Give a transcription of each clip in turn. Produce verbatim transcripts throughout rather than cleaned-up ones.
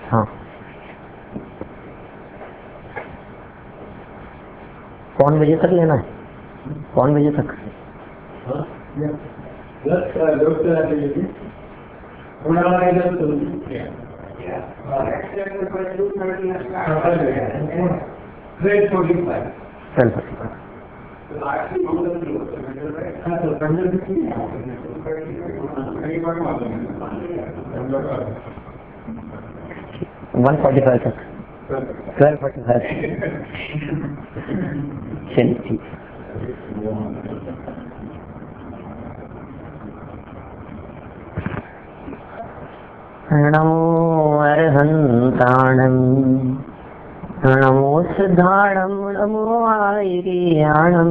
हाँ, कौन बजे तक लेना है? कौन बजे तक? वन फोर्टी फाइव तक, ट्वेल्व फोर्टी फाइव। चलिए ठीक। नमो अर्हन्ताणं, नमो सिद्धाणं, नमो आयर्याणं,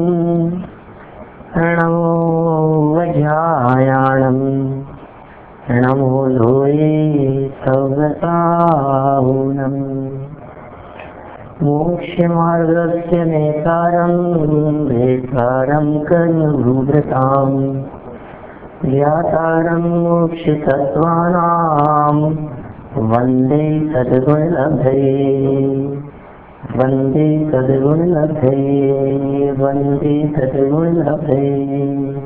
नमो वज्रायाणं, नमो लोये सौगताहुनम्। मोक्षमार्गस्य नेतारं भेतारं कर्मभूभृताम्, ज्ञातारं मोक्षतत्त्वानां वन्दे सद्गुणलब्धये, वन्दे सद्गुणलब्धये, वन्दे सद्गुणलब्धये।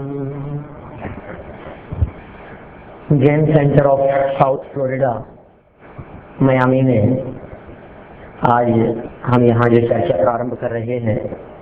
Jain Center of South Florida Miami में आज हम यहाँ जो चर्चा प्रारंभ कर रहे हैं,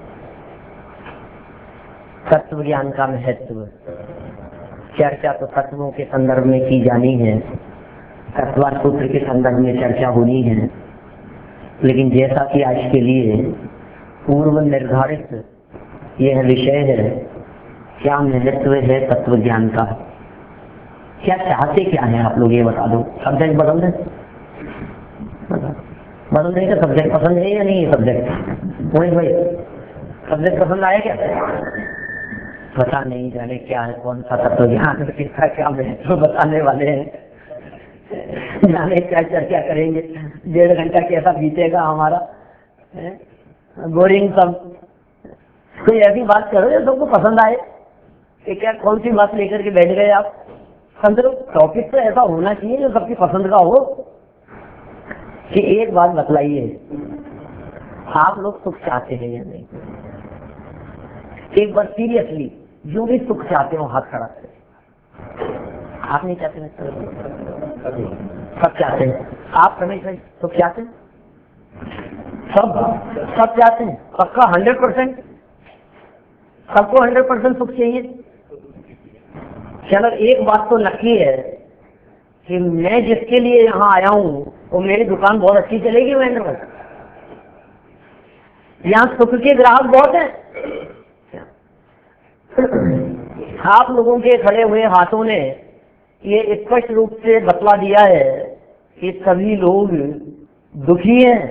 तत्व ज्ञान का महत्व। चर्चा तो तत्वों के संदर्भ में की जानी है, तत्व सूत्र के संदर्भ में चर्चा होनी है, लेकिन जैसा कि आज के लिए पूर्व निर्धारित यह विषय है, क्या महत्व है तत्व ज्ञान का, क्या चाहते क्या है आप लोग ये बता दो। सब्जेक्ट बदल दें, बदल दें। क्या सब्जेक्ट पसंद है या नहीं? सब्जेक्ट मोहित भाई, सब्जेक्ट पसंद आया क्या? पता नहीं, जाने क्या है, कौन सा तत्व ज्ञान किसका क्या महत्व बताने वाले हैं, जाने क्या चर्चा करेंगे। डेढ़ घंटा कैसा बीतेगा हमारा, बोरिंग सब। कोई ऐसी बात करो जो सबको पसंद आए कि क्या, कौन सी बात लेकर के बैठ गए आप? समझो टॉपिक तो ऐसा होना चाहिए जो सबकी पसंद का हो। कि एक बात बतलाइए, आप लोग सुख चाहते हैं या नहीं? एक बार सीरियसली, जो भी सुख चाहते हो हाथ खड़ा करें। आप नहीं चाहते? सब चाहते हैं। आप रमेश भाई सुख चाहते हैं? सब सब चाहते हैं? पक्का हंड्रेड परसेंट? सबको हंड्रेड परसेंट सुख चाहिए? चलो एक बात तो नक्की है कि मैं जिसके लिए यहाँ आया हूँ वो मेरी दुकान बहुत अच्छी चलेगी महेंद्र भाई। यहाँ सुख के ग्राहक बहुत हैं। आप लोगों के खड़े हुए हाथों ने ये स्पष्ट रूप से बतला दिया है कि सभी लोग दुखी हैं।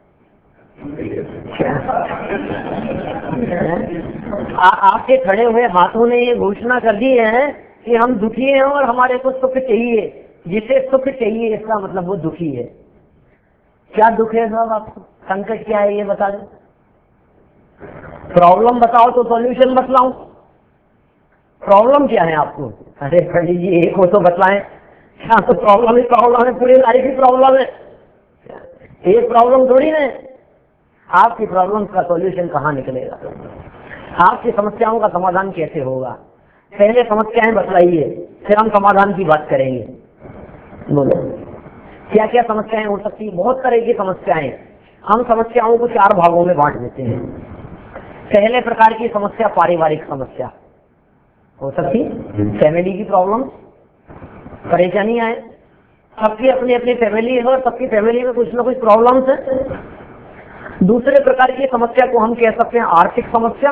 आ, आपके खड़े हुए हाथों ने ये घोषणा कर दी है कि हम दुखी हैं और हमारे को सुख चाहिए। जिसे सुख चाहिए इसका मतलब वो दुखी है। क्या दुख है साहब आपको? संकट क्या है ये बता दो। प्रॉब्लम बताओ तो सॉल्यूशन बतलाऊं। प्रॉब्लम क्या है आपको? अरे पंडित जी एक हो तो बतलाएं। क्या तो प्रॉब्लम ही प्रॉब्लम है, पूरी लाइफ ही प्रॉब्लम है। एक प्रॉब्लम थोड़ी ना। आपकी प्रॉब्लम का सॉल्यूशन कहाँ निकलेगा? आपकी समस्याओं का समाधान कैसे होगा? पहले समस्याएं बतलाइए, फिर हम समाधान की बात करेंगे। बोलो क्या क्या समस्याएं हो सकती है? बहुत तरह की समस्याएं। हम समस्याओं को चार भागों में बांट देते हैं। पहले प्रकार की समस्या पारिवारिक समस्या हो सकती है, फैमिली की प्रॉब्लम, परेशानी आए। सबकी अपनी अपनी फैमिली है और सबकी फैमिली में कुछ ना कुछ प्रॉब्लम्स है। दूसरे प्रकार की समस्या को हम कह सकते हैं आर्थिक समस्या,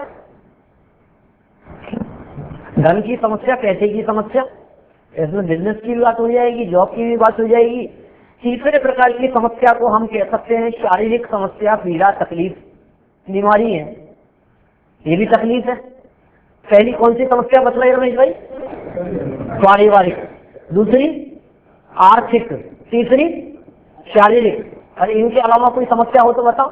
धन की समस्या, पैसे की समस्या। इसमें बिजनेस की भी बात हो जाएगी, जॉब की भी बात हो जाएगी। तीसरे प्रकार की समस्या को हम कह सकते हैं शारीरिक समस्या, पीड़ा, तकलीफ, बीमारी है, ये भी तकलीफ है। पहली कौन सी समस्या बतलाई रमेश भाई? पारिवारिक, दूसरी आर्थिक, तीसरी शारीरिक। अरे इनके अलावा कोई समस्या हो तो बताओ।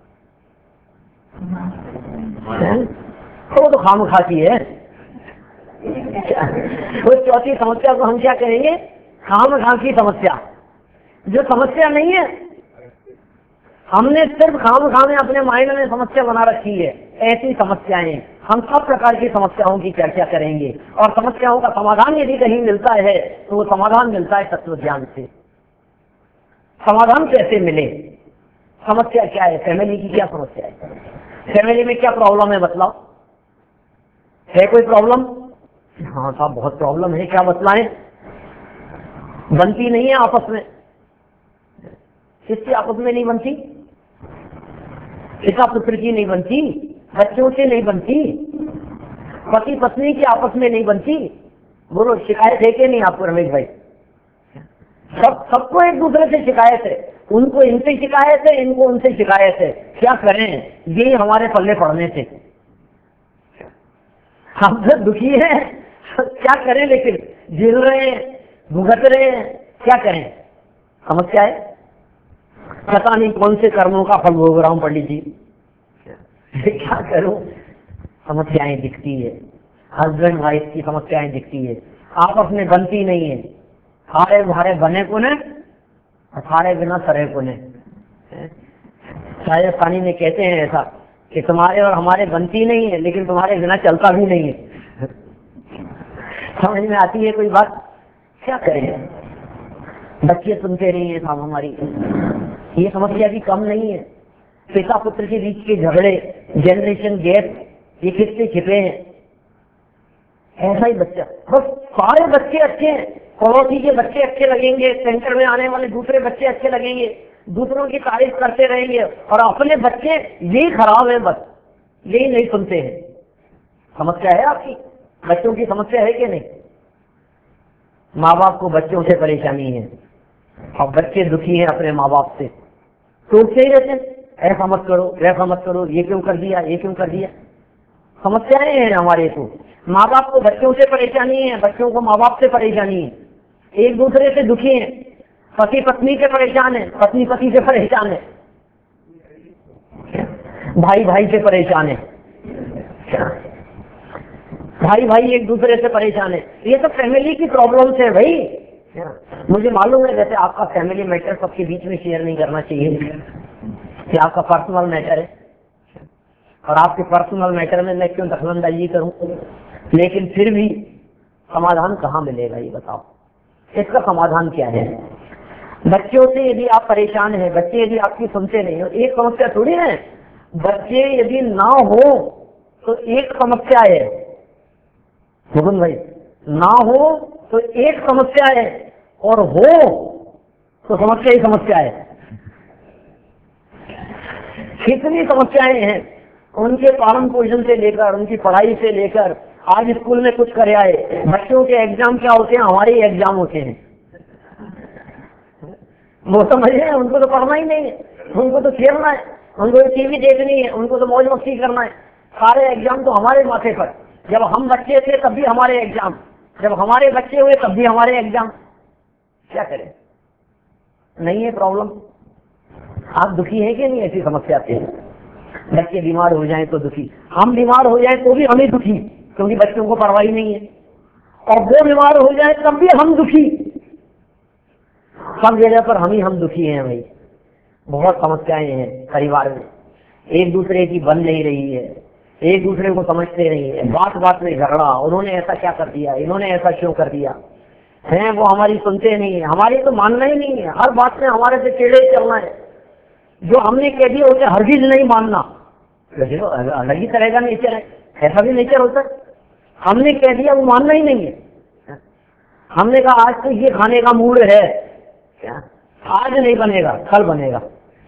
तो वो तो खामखाती है। वो चौथी समस्या को हम क्या कहेंगे? खामखा की समस्या। जो समस्या नहीं है, हमने सिर्फ खाम खामे अपने माइंड में समस्या बना रखी है। ऐसी समस्याएं, हम सब प्रकार की समस्याओं की चर्चा करेंगे और समस्याओं का समाधान यदि कहीं मिलता है तो वो समाधान मिलता है तत्व ज्ञान से। समाधान कैसे मिले, समस्या क्या है, फैमिली की क्या समस्या है, फैमिली में क्या प्रॉब्लम है बतलाओ, है कोई प्रॉब्लम? हाँ साहब बहुत प्रॉब्लम है, क्या बतलाएं? बनती नहीं है आपस में, किससे आपस में नहीं बनती? पिता पुत्र की नहीं बनती, बच्चों से नहीं बनती, पति पत्नी की आपस में नहीं बनती। बोलो शिकायत है कि नहीं आपको रमेश भाई? सब सबको एक दूसरे से शिकायत है, उनको इनसे शिकायत है, इनको उनसे शिकायत है। क्या करें, ये हमारे पल्ले पड़ने से हम सब दुखी हैं। क्या करें, लेकिन झेल रहे हैं, भुगत रहे हैं, क्या करें? समस्या है, पता नहीं कौन से कर्मों का फल भोग रहा हूं पंडित जी, क्या करूं? समस्याएं दिखती है, हस्बैंड वाइफ की समस्याएं दिखती है, आपस में बनती नहीं है। हारे भारे बने को ने, अठारे बिना सरे को ने। राजस्थानी में कहते हैं ऐसा कि तुम्हारे और हमारे बनती नहीं है, लेकिन तुम्हारे बिना चलता भी नहीं है। समझ में आती है कोई बात? क्या करें, बच्चे सुनते नहीं है साहब हमारी। ये समस्या भी कम नहीं है, पिता पुत्र के बीच के झगड़े, जनरेशन गैप, ये किससे छिपे हैं? ऐसा ही बच्चा, बस सारे बच्चे अच्छे हैं, पड़ोसी के बच्चे अच्छे लगेंगे, सेंटर में आने वाले दूसरे बच्चे अच्छे लगेंगे, दूसरों की तारीफ करते रहेंगे, और अपने बच्चे यही खराब है, बस यही नहीं सुनते हैं। समस्या है आपकी, बच्चों की समस्या है कि नहीं? माँ बाप को बच्चों से परेशानी है और बच्चे दुखी हैं अपने माँ बाप से, टूटते ही रहते हैं, ऐसा मत करो, वैसा मत करो, ये क्यों कर दिया, ये क्यों कर दिया। समस्याएं हैं हमारे को, माँ बाप को बच्चों से परेशानी है, बच्चों को माँ बाप से परेशानी है, एक दूसरे से दुखी है, पति पत्नी से परेशान है, पत्नी पति से परेशान है, भाई भाई से परेशान है, भाई भाई एक दूसरे से परेशान है। ये सब फैमिली की प्रॉब्लम्स है भाई। मुझे मालूम है जैसे आपका फैमिली मैटर सबके बीच में शेयर नहीं करना चाहिए कि आपका पर्सनल मैटर है, और आपके पर्सनल मैटर में मैं क्यों दखलंदाजी करूं, लेकिन फिर भी समाधान कहाँ मिलेगा ये बताओ? इसका समाधान क्या है? बच्चों से यदि आप परेशान हैं, बच्चे यदि आपकी सुनते नहीं हो, एक समस्या थोड़ी है। बच्चे यदि ना हो तो एक समस्या है, मोहन भाई, ना हो तो एक समस्या है, और हो तो समस्या ही समस्या है। कितनी समस्याएं हैं, उनके पालन पोषण से लेकर, उनकी पढ़ाई से लेकर, आज स्कूल में कुछ कर आए, बच्चों के एग्जाम क्या होते हैं, हमारे ही एग्जाम होते हैं। वो समझे, उनको तो पढ़ना ही नहीं है, उनको तो खेलना है, उनको तो टीवी देखनी है, उनको तो मौज मस्ती करना है, सारे एग्जाम तो हमारे माथे पर। जब हम बच्चे थे तब भी हमारे एग्जाम, जब हमारे बच्चे हुए तब भी हमारे एग्जाम। क्या करें? नहीं है प्रॉब्लम? आप दुखी हैं कि नहीं ऐसी समस्या से? बच्चे बीमार हो जाएं तो दुखी, हम बीमार हो जाएं तो भी हमें दुखी, क्योंकि बच्चों को परवाही नहीं है, और वो बीमार हो जाए तब भी हम दुखी। सब जगह पर हम ही हम दुखी हैं भाई। बहुत समस्याएं हैं परिवार में, एक दूसरे की बन नहीं रही है, एक दूसरे को समझते नहीं है, बात बात में झगड़ा, उन्होंने ऐसा क्या कर दिया, इन्होंने ऐसा क्यों कर दिया है, वो हमारी सुनते नहीं है, हमारी तो मानना ही नहीं है, हर बात में हमारे से टेढ़े चलना है। जो हमने कह दिया उसे हरगिज नहीं मानना, अलग ही तरह का नेचर है, ऐसा भी नेचर होता है। हमने कह दिया वो मानना ही नहीं है। हमने कहा आज तो ये खाने का मूड है, क्या आज नहीं बनेगा, कल बनेगा।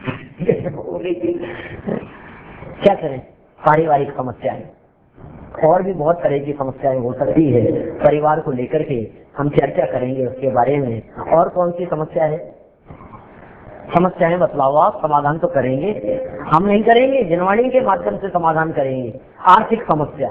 क्या करें? पारिवारिक समस्या है, और भी बहुत तरह की समस्याएं हो सकती है परिवार को लेकर के, हम चर्चा करेंगे उसके बारे में। और कौन सी समस्या है? समस्याएं बतलाओ आप, समाधान तो करेंगे, हम नहीं करेंगे, जनवाणी के माध्यम से समाधान करेंगे। आर्थिक समस्या,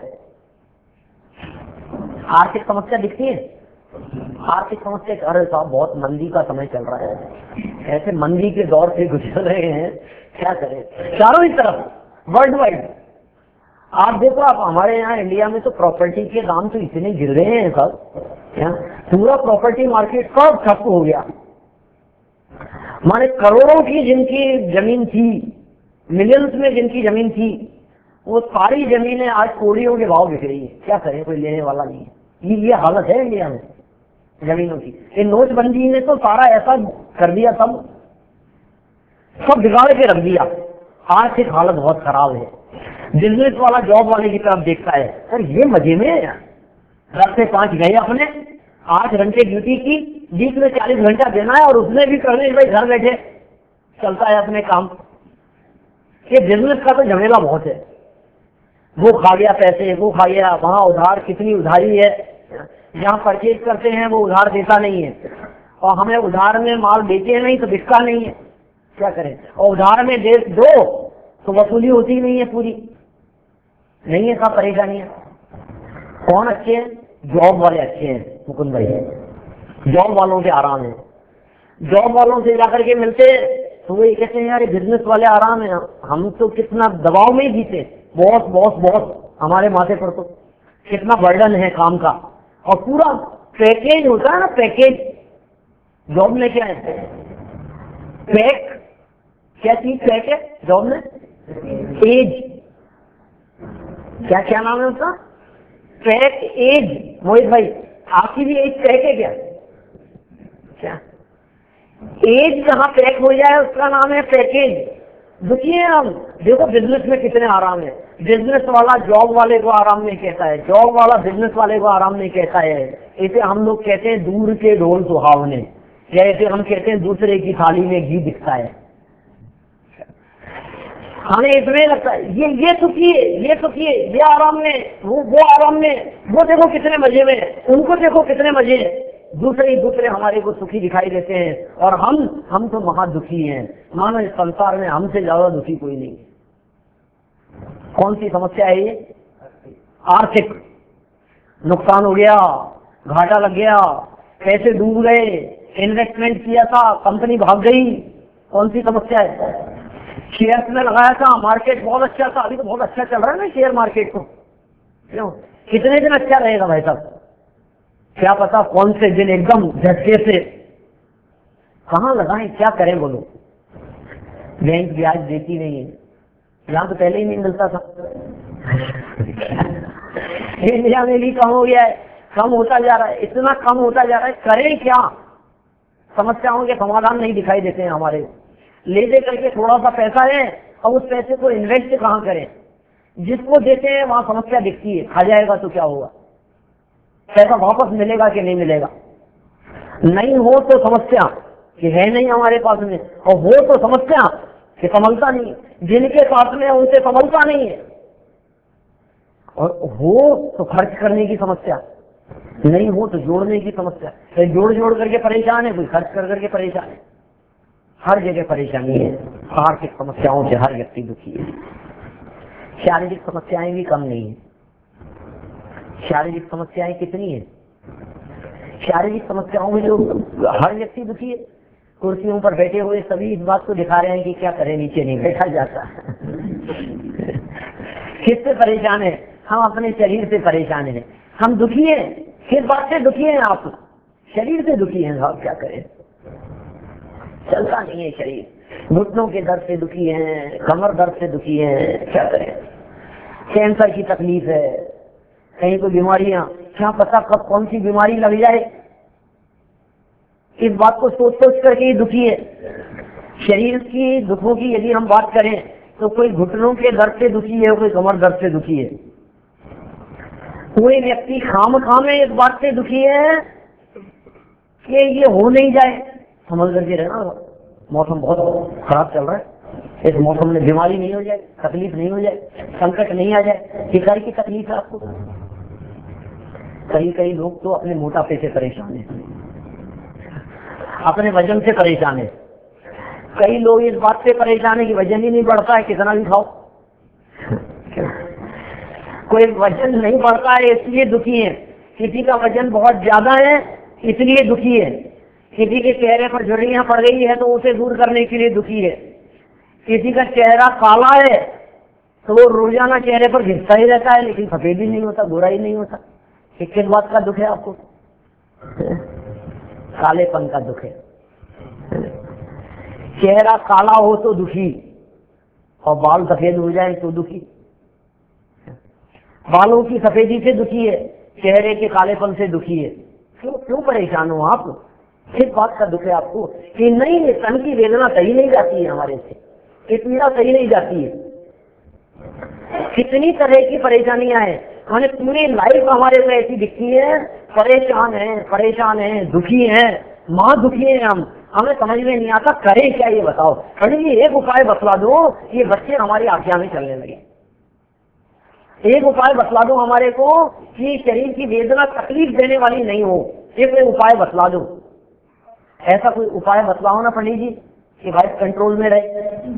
आर्थिक समस्या दिखती है, आर्थिक समस्या, अरे साहब बहुत मंदी का समय चल रहा है, ऐसे मंदी के दौर से गुजर रहे हैं, क्या करें? चारों ही तरफ वर्ल्ड वाइड आप देखो, आप हमारे यहाँ इंडिया में तो प्रॉपर्टी के दाम तो इतने गिर रहे हैं सब, पूरा प्रॉपर्टी मार्केट सब ठप हो गया। माने करोड़ों की जिनकी जमीन थी, मिलियंस में जिनकी जमीन थी, वो सारी जमीनें आज कौड़ियों के भाव बिक रही है। क्या करें, कोई लेने वाला नहीं है। ये ये हालत है इंडिया में जमीनों की। ये नोटबंदी ने तो सारा ऐसा कर दिया, सब सब बिगाड़ के रख दिया। आर्थिक हालत बहुत खराब है। बिजनेस वाला जॉब वाले की तरफ देखता है, सर ये मजे में है, दस से पांच गए अपने, आठ घंटे ड्यूटी की, बीच में चालीस घंटा देना है और उसने भी करने भाई घर बैठे चलता है अपने काम। ये बिजनेस का तो झमेला बहुत है। वो खा गया पैसे, वो खा गया, वहां उधार, कितनी उधारी है, जहाँ परचेज करते हैं वो उधार देता नहीं है, और हमें उधार में माल बेचे नहीं तो बिकता नहीं है। क्या करें, और उधार में दे दो तो वसूली होती नहीं है पूरी, नहीं है, सब परेशानियां। कौन अच्छे हैं? जॉब वाले अच्छे हैं मुकुंद भाई, जॉब वालों से आराम है। जॉब वालों से जाकर के मिलते तो वो ये कहते हैं यार बिजनेस वाले आराम है, हम तो कितना दबाव में ही जीते, बहुत बहुत बहुत हमारे माथे पर तो कितना बर्डन है काम का, और पूरा पैकेज होता है ना, पैकेज। जॉब में क्या है, पैक, क्या चीज पैक है जॉब में? एज, क्या क्या नाम है उसका? Pack as. मोहित भाई आपकी भी एज पैक है क्या? क्या एज जहां पैक हो जाए उसका नाम है पैकेज। दुखी है हम। देखो बिजनेस में कितने आराम है, बिजनेस वाला जॉब वाले को आराम नहीं कहता है, जॉब वाला बिजनेस वाले को आराम नहीं कहता है। इसे हम लोग कहते हैं दूर के ढोल सुहावने, या इसे हम कहते हैं दूसरे की थाली में घी दिखता है। हमें इसमें लगता है ये ये सुखी है, ये सुखी है, ये आराम में, वो वो आराम में, वो देखो कितने मजे में, उनको देखो कितने मजे हैं। दूसरे दूसरे हमारे को सुखी दिखाई देते हैं, और हम हम तो महा दुखी हैं। मानो इस संसार में हमसे ज्यादा दुखी कोई नहीं है। कौन सी समस्या है ये? आर्थिक नुकसान हो गया, घाटा लग गया, पैसे डूब गए, इन्वेस्टमेंट किया था, कंपनी भाग गई। कौन सी समस्या है? शेयर में लगाया था, मार्केट बहुत अच्छा था, अभी तो बहुत अच्छा चल रहा है ना शेयर मार्केट, को क्यों कितने दिन अच्छा रहेगा भाई साहब? क्या पता कौन से दिन एकदम झटके से कहाँ लगाएं, क्या करें बोलो। बैंक ब्याज देती नहीं है, यहाँ तो पहले ही नहीं मिलता था। इंडिया में भी कम हो गया है, कम होता जा रहा है, इतना कम होता जा रहा है, करें क्या? समस्याओं के समाधान नहीं दिखाई देते हैं हमारे। ले दे करके थोड़ा सा पैसा है, और उस पैसे को इन्वेस्ट कहाँ करें? जिसको देते हैं वहां समस्या दिखती है, खा जाएगा तो क्या होगा, पैसा वापस मिलेगा कि नहीं मिलेगा। नहीं हो तो समस्या कि है नहीं हमारे पास में, और हो तो समस्या कि संभलता नहीं, जिनके पास में उनसे संभलता नहीं है, और हो तो खर्च करने की समस्या, नहीं हो तो जोड़ने की समस्या। तो जोड़ जोड़ करके परेशान है, कोई खर्च कर करके परेशान है, हर जगह परेशानी है। आर्थिक समस्याओं से हर व्यक्ति दुखी है। शारीरिक समस्याएं भी कम नहीं है। शारीरिक समस्याएं कितनी है? शारीरिक समस्याओं में जो हर व्यक्ति दुखी है। कुर्सियों पर बैठे हुए सभी इस बात को दिखा रहे हैं कि क्या करें, नीचे नहीं बैठा जाता। किससे परेशान है? हम अपने शरीर से परेशान हैं। हम दुखी हैं। किस बात से दुखी हैं आप? शरीर से दुखी हैं साहब, क्या करें, चलता नहीं है शरीर। घुटनों के दर्द से दुखी हैं, कमर दर्द से दुखी हैं, क्या करें। कैंसर की तकलीफ है, कहीं कोई बीमारियां, क्या पता कब कौन सी बीमारी लग जाए, इस बात को सोच सोच करके ही दुखी है। शरीर की दुखों की यदि हम बात करें तो कोई घुटनों के दर्द से दुखी है, कोई कमर दर्द से दुखी है, कोई व्यक्ति खाम खाम में इस बात से दुखी है कि ये हो नहीं जाए। समझ करके रहना, मौसम बहुत खराब चल रहा है, इस मौसम में बीमारी नहीं हो जाए, तकलीफ नहीं हो जाए, संकट नहीं आ जाए। किसाई की तकलीफ है आपको। कई कई लोग तो अपने मोटापे से परेशान है, अपने वजन से परेशान है। कई लोग इस बात से परेशान है कि वजन ही नहीं बढ़ता है, कितना भी खाओ। कोई वजन नहीं बढ़ता है इसलिए दुखी है, किसी का वजन बहुत ज्यादा है इसलिए दुखी है, किसी के चेहरे पर झुर्रियां पड़ गई है तो उसे दूर करने के लिए दुखी है, किसी का चेहरा काला है तो वो रोजाना चेहरे पर घिसता ही रहता है लेकिन सफेद ही नहीं होता, गोरा ही नहीं होता। किस बात का दुख है आपको? कालेपन का दुख है। चेहरा काला हो तो दुखी, और बाल सफेद हो जाए तो दुखी। बालों की सफेदी से दुखी है, चेहरे के कालेपन से दुखी है। क्यों क्यों परेशान हो आप? किस बात का दुख है आपको? कि नहीं, तन की वेदना सही नहीं जाती है हमारे से, ये पीड़ा सही नहीं जाती है। कितनी तरह की परेशानियां हैं, हमें पूरी लाइफ हमारे में ऐसी दिखती है, परेशान है परेशान है दुखी है, माँ दुखी है। हम हमें समझ में नहीं आता करें क्या, ये बताओ। अरे ये एक उपाय बतला दो, ये बच्चे हमारी आज्ञा में चलने लगे। एक उपाय बतला दो हमारे को कि शरीर की वेदना तकलीफ देने वाली नहीं हो, एक उपाय बतला दो। ऐसा कोई उपाय बतलाओ ना पंडित जी कि वाइफ कंट्रोल में रहे।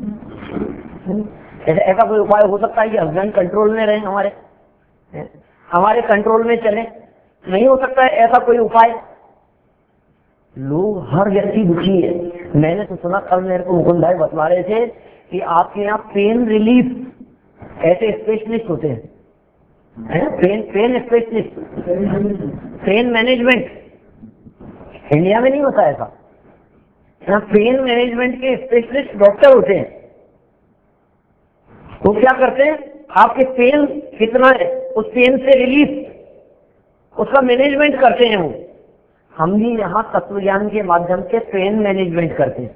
ऐसा, ऐसा कोई उपाय हो सकता है कि हस्बैंड कंट्रोल में रहे, हमारे हमारे कंट्रोल में चले? नहीं हो सकता है ऐसा कोई उपाय। लोग, हर व्यक्ति दुखी है। मैंने तो सुना, कल मेरे को मुकुंद भाई बतला रहे थे कि आपके यहाँ पेन रिलीफ ऐसे स्पेशलिस्ट होते हैं, है? Pain pain specialist, pain management. India में नहीं होता ऐसा। यहाँ पेन मैनेजमेंट के स्पेशलिस्ट डॉक्टर होते हैं। वो क्या करते हैं, आपके पेन कितना है, उस पेन से रिलीफ, उसका मैनेजमेंट करते हैं वो। हम भी यहाँ तत्व ज्ञान के माध्यम से पेन मैनेजमेंट करते हैं।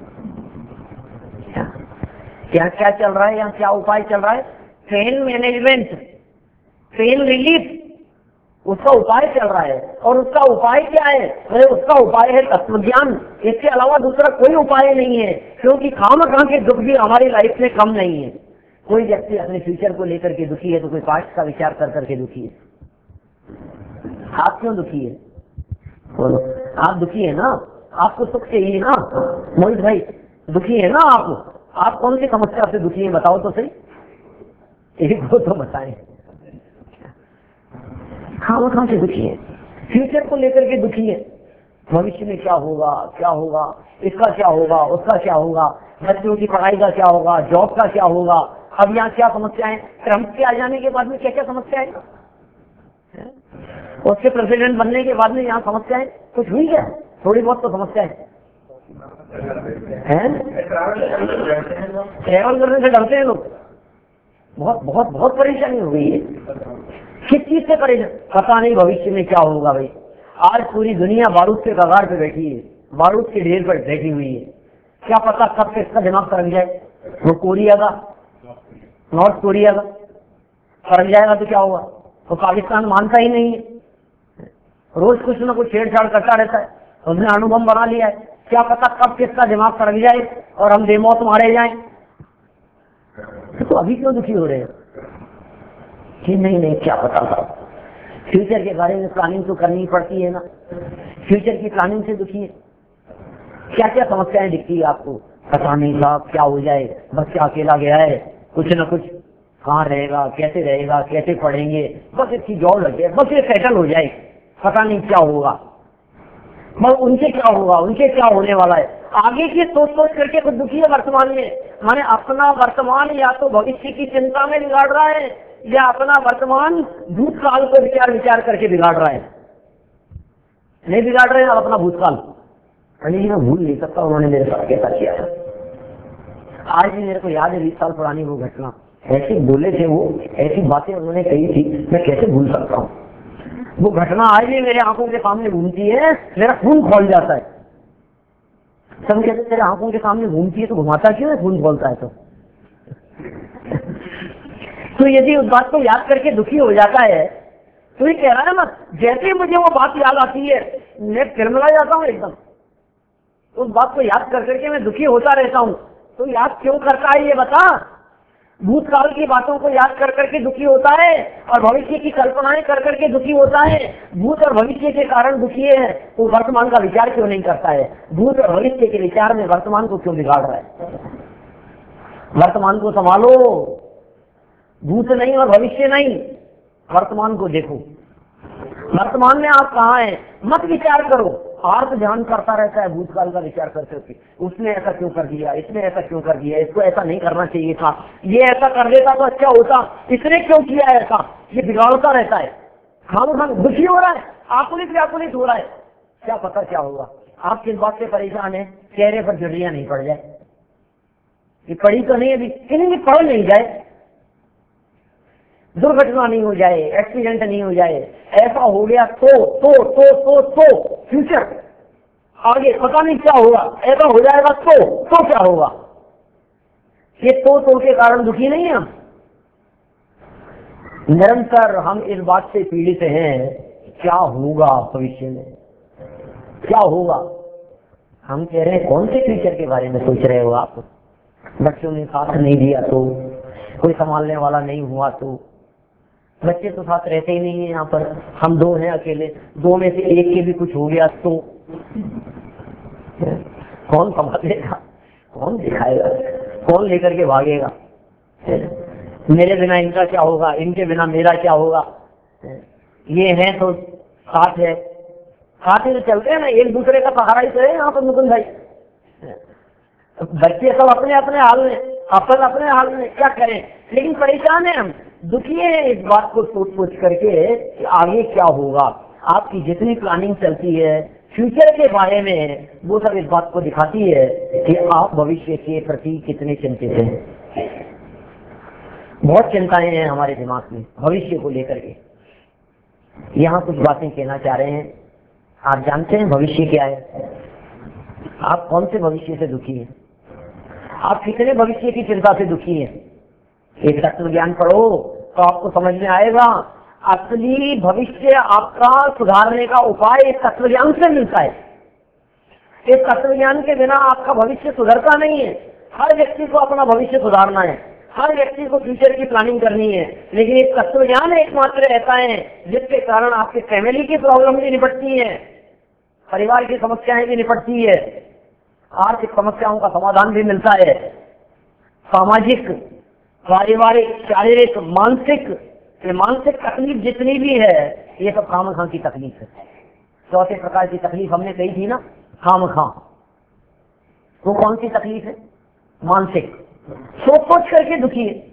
क्या क्या चल रहा है यहाँ, क्या उपाय चल रहा है? पेन मैनेजमेंट, पेन रिलीफ, उसका उपाय चल रहा है। और उसका उपाय क्या है? अरे उसका उपाय है तत्व ज्ञान। इसके अलावा दूसरा कोई उपाय नहीं है, क्योंकि खामखा के दुख भी हमारी लाइफ में कम नहीं है। कोई व्यक्ति अपने फ्यूचर को लेकर के दुखी है तो कोई पास्ट का विचार कर करके दुखी है। आप क्यों दुखी है? बोलो, आप दुखी है ना? आपको सुख चाहिए ना? मोहित भाई दुखी है ना आप? आप कौन सी समस्या से दुखी है बताओ तो सही, एक दो तो बताएं। खामखा से दुखी है, फ्यूचर को लेकर के दुखी है। भविष्य में क्या होगा क्या होगा, इसका क्या होगा उसका क्या होगा, बच्चों की पढ़ाई का क्या होगा, जॉब का क्या होगा। अब यहाँ क्या समस्याएं, ट्रंप के आ जाने के बाद में क्या क्या समस्याएं, उसके प्रेसिडेंट बनने के बाद में यहाँ समस्याएं कुछ हुई क्या? थोड़ी बहुत तो समस्याएं हैं। ट्रेवल करने से डरते हैं लोग, बहुत बहुत बहुत परेशानी हो गई है। किस चीज से परेशान, पता नहीं भविष्य में क्या होगा भाई। आज पूरी दुनिया बारूद के कगार पे बैठी है, बारूद के ढेर पर बैठी हुई है। क्या पता कब से इसका दिमाग सरक जाए। वो कोरिया का, नॉर्थ कोरिया का सरक जाएगा तो क्या होगा? तो पाकिस्तान मानता ही नहीं है, रोज कुछ न कुछ छेड़छाड़ करता रहता है। उसने अणुबम बना लिया है, क्या पता कब किसका दिमाग सरक जाए और हम बेमौत मारे जाएं। तो अभी क्यों दुखी हो रहे हैं कि नहीं नहीं क्या पता साहब। फ्यूचर के बारे में प्लानिंग तो करनी पड़ती है ना, फ्यूचर की प्लानिंग से दुखी है। क्या क्या समस्याएं दिखती है आपको? पता नहीं साहब क्या हो जाए, बच्चा अकेला गया है, कुछ न कुछ, कहाँ रहेगा, कैसे रहेगा, कैसे पढ़ेंगे, बस इसकी जॉब लग जाए, बस ये सेटल हो जाए, पता नहीं क्या होगा। मगर उनसे क्या होगा, उनसे क्या होने वाला है, आगे की सोच सोच करके कुछ दुखी है वर्तमान में। माने अपना वर्तमान या तो भविष्य की चिंता में बिगाड़ रहा है, या अपना वर्तमान भूतकाल को विचार विचार करके बिगाड़ रहा है। नहीं बिगाड़ रहे हैं आप अपना भूतकाल। अरे मैं भूल नहीं सकता उन्होंने मेरे साथ कैसा किया था। आज भी मेरे को याद है बीस साल पुरानी वो घटना, ऐसे बोले थे वो, ऐसी बातें उन्होंने कही थी, मैं कैसे भूल सकता हूँ। वो घटना आज भी मेरे आंखों के सामने घूमती है, मेरा खून खोल जाता है। सब कहते तेरे आंखों के सामने घूमती है तो घुमाता क्यों है, खून खोलता है तो। तो यदि उस बात को याद करके दुखी हो जाता है तो ये कह रहा है ना, जैसे मुझे वो बात याद आती है मैं तिरमिला जाता हूँ एकदम। उस बात को याद कर करके मैं दुखी होता रहता हूँ। तो याद क्यों करता है ये बता? भूतकाल की बातों को याद कर करके दुखी होता है और भविष्य की कल्पनाएं कर करके दुखी होता है। भूत और भविष्य के कारण दुखी है तो वर्तमान का विचार क्यों नहीं करता है? भूत और भविष्य के विचार में वर्तमान को क्यों बिगाड़ रहा है? वर्तमान को संभालो, भूत नहीं और भविष्य नहीं, वर्तमान को देखो। वर्तमान में आप कहाँ हैं, मत विचार करो। आर्थ ध्यान करता रहता है भूतकाल का विचार करते हुए, उसने ऐसा क्यों कर दिया, इसने ऐसा क्यों कर दिया, इसको ऐसा नहीं करना चाहिए था, ये ऐसा कर देता तो अच्छा होता, इसने क्यों किया ऐसा, ये बिगाड़ता रहता है। खाम खाम दुखी हो रहा है, आकुलित व्याकुलित हो रहा है, क्या पता क्या होगा। आप किस बात से परेशान है चेहरे पर झुर्रियां नहीं पड़ जाए, ये पड़ी तो नहीं अभी, इन्हें पढ़ नहीं जाए, दुर्घटना नहीं हो जाए, एक्सीडेंट नहीं हो जाए, ऐसा हो गया तो तो तो तो तो फ्यूचर आगे पता नहीं क्या होगा, ऐसा हो जाएगा तो तो क्या होगा, ये तो तो के कारण दुखी नहीं है हम। निरंतर हम इस बात से पीड़ित हैं, क्या होगा भविष्य में, क्या होगा। हम कह रहे हैं कौन से फ्यूचर के बारे में सोच रहे हो आप, बच्चों ने साथ नहीं दिया तो, कोई संभालने वाला नहीं हुआ तो, बच्चे तो साथ रहते ही नहीं है यहाँ पर, हम दो हैं अकेले, दो में से एक के भी कुछ हो गया तो कौन संभालेगा, कौन दिखाएगा, कौन लेकर के भागेगा, मेरे बिना इनका क्या होगा, इनके बिना मेरा क्या होगा, ये है तो साथ है, साथ ही तो चलते हैं ना, एक दूसरे का सहारा ही तो है यहाँ पर मुकुंद भाई। बच्चे सब अपने अपने हाल में, अपन अपने हाल में, क्या करें, लेकिन परेशान है हम, दुखी है इस बात को सोच सोच करके कि आगे क्या होगा। आपकी जितनी प्लानिंग चलती है फ्यूचर के बारे में, वो सब इस बात को दिखाती है कि आप भविष्य के प्रति कितने चिंतित हैं। बहुत चिंताएं हैं हमारे दिमाग में भविष्य को लेकर के। यहाँ कुछ बातें कहना चाह रहे हैं। आप जानते हैं भविष्य क्या है? आप कौन से भविष्य से दुखी हैं? आप कितने भविष्य की चिंता से दुखी हैं? एक तत्व ज्ञान पढ़ो तो आपको समझ में आएगा असली भविष्य आपका सुधारने का उपाय इस तत्व ज्ञान से मिलता है। इस तत्व ज्ञान के बिना आपका भविष्य सुधरता नहीं है। हर व्यक्ति को अपना भविष्य सुधारना है, हर व्यक्ति को फ्यूचर की प्लानिंग करनी है, लेकिन एक तत्व ज्ञान एकमात्र ऐसा है जिसके कारण आपके फैमिली की प्रॉब्लम भी निपटती है, परिवार की समस्याएं भी निपटती है, आर्थिक समस्याओं का समाधान भी मिलता है, सामाजिक, पारिवारिक, शारीरिक, मानसिक, मानसिक तकलीफ जितनी भी है ये सब खामखा की तकलीफ है। चौथे प्रकार की तकलीफ हमने कही थी ना, खामखा। वो कौन सी तकलीफ है? मानसिक। सोच सोच करके दुखी है,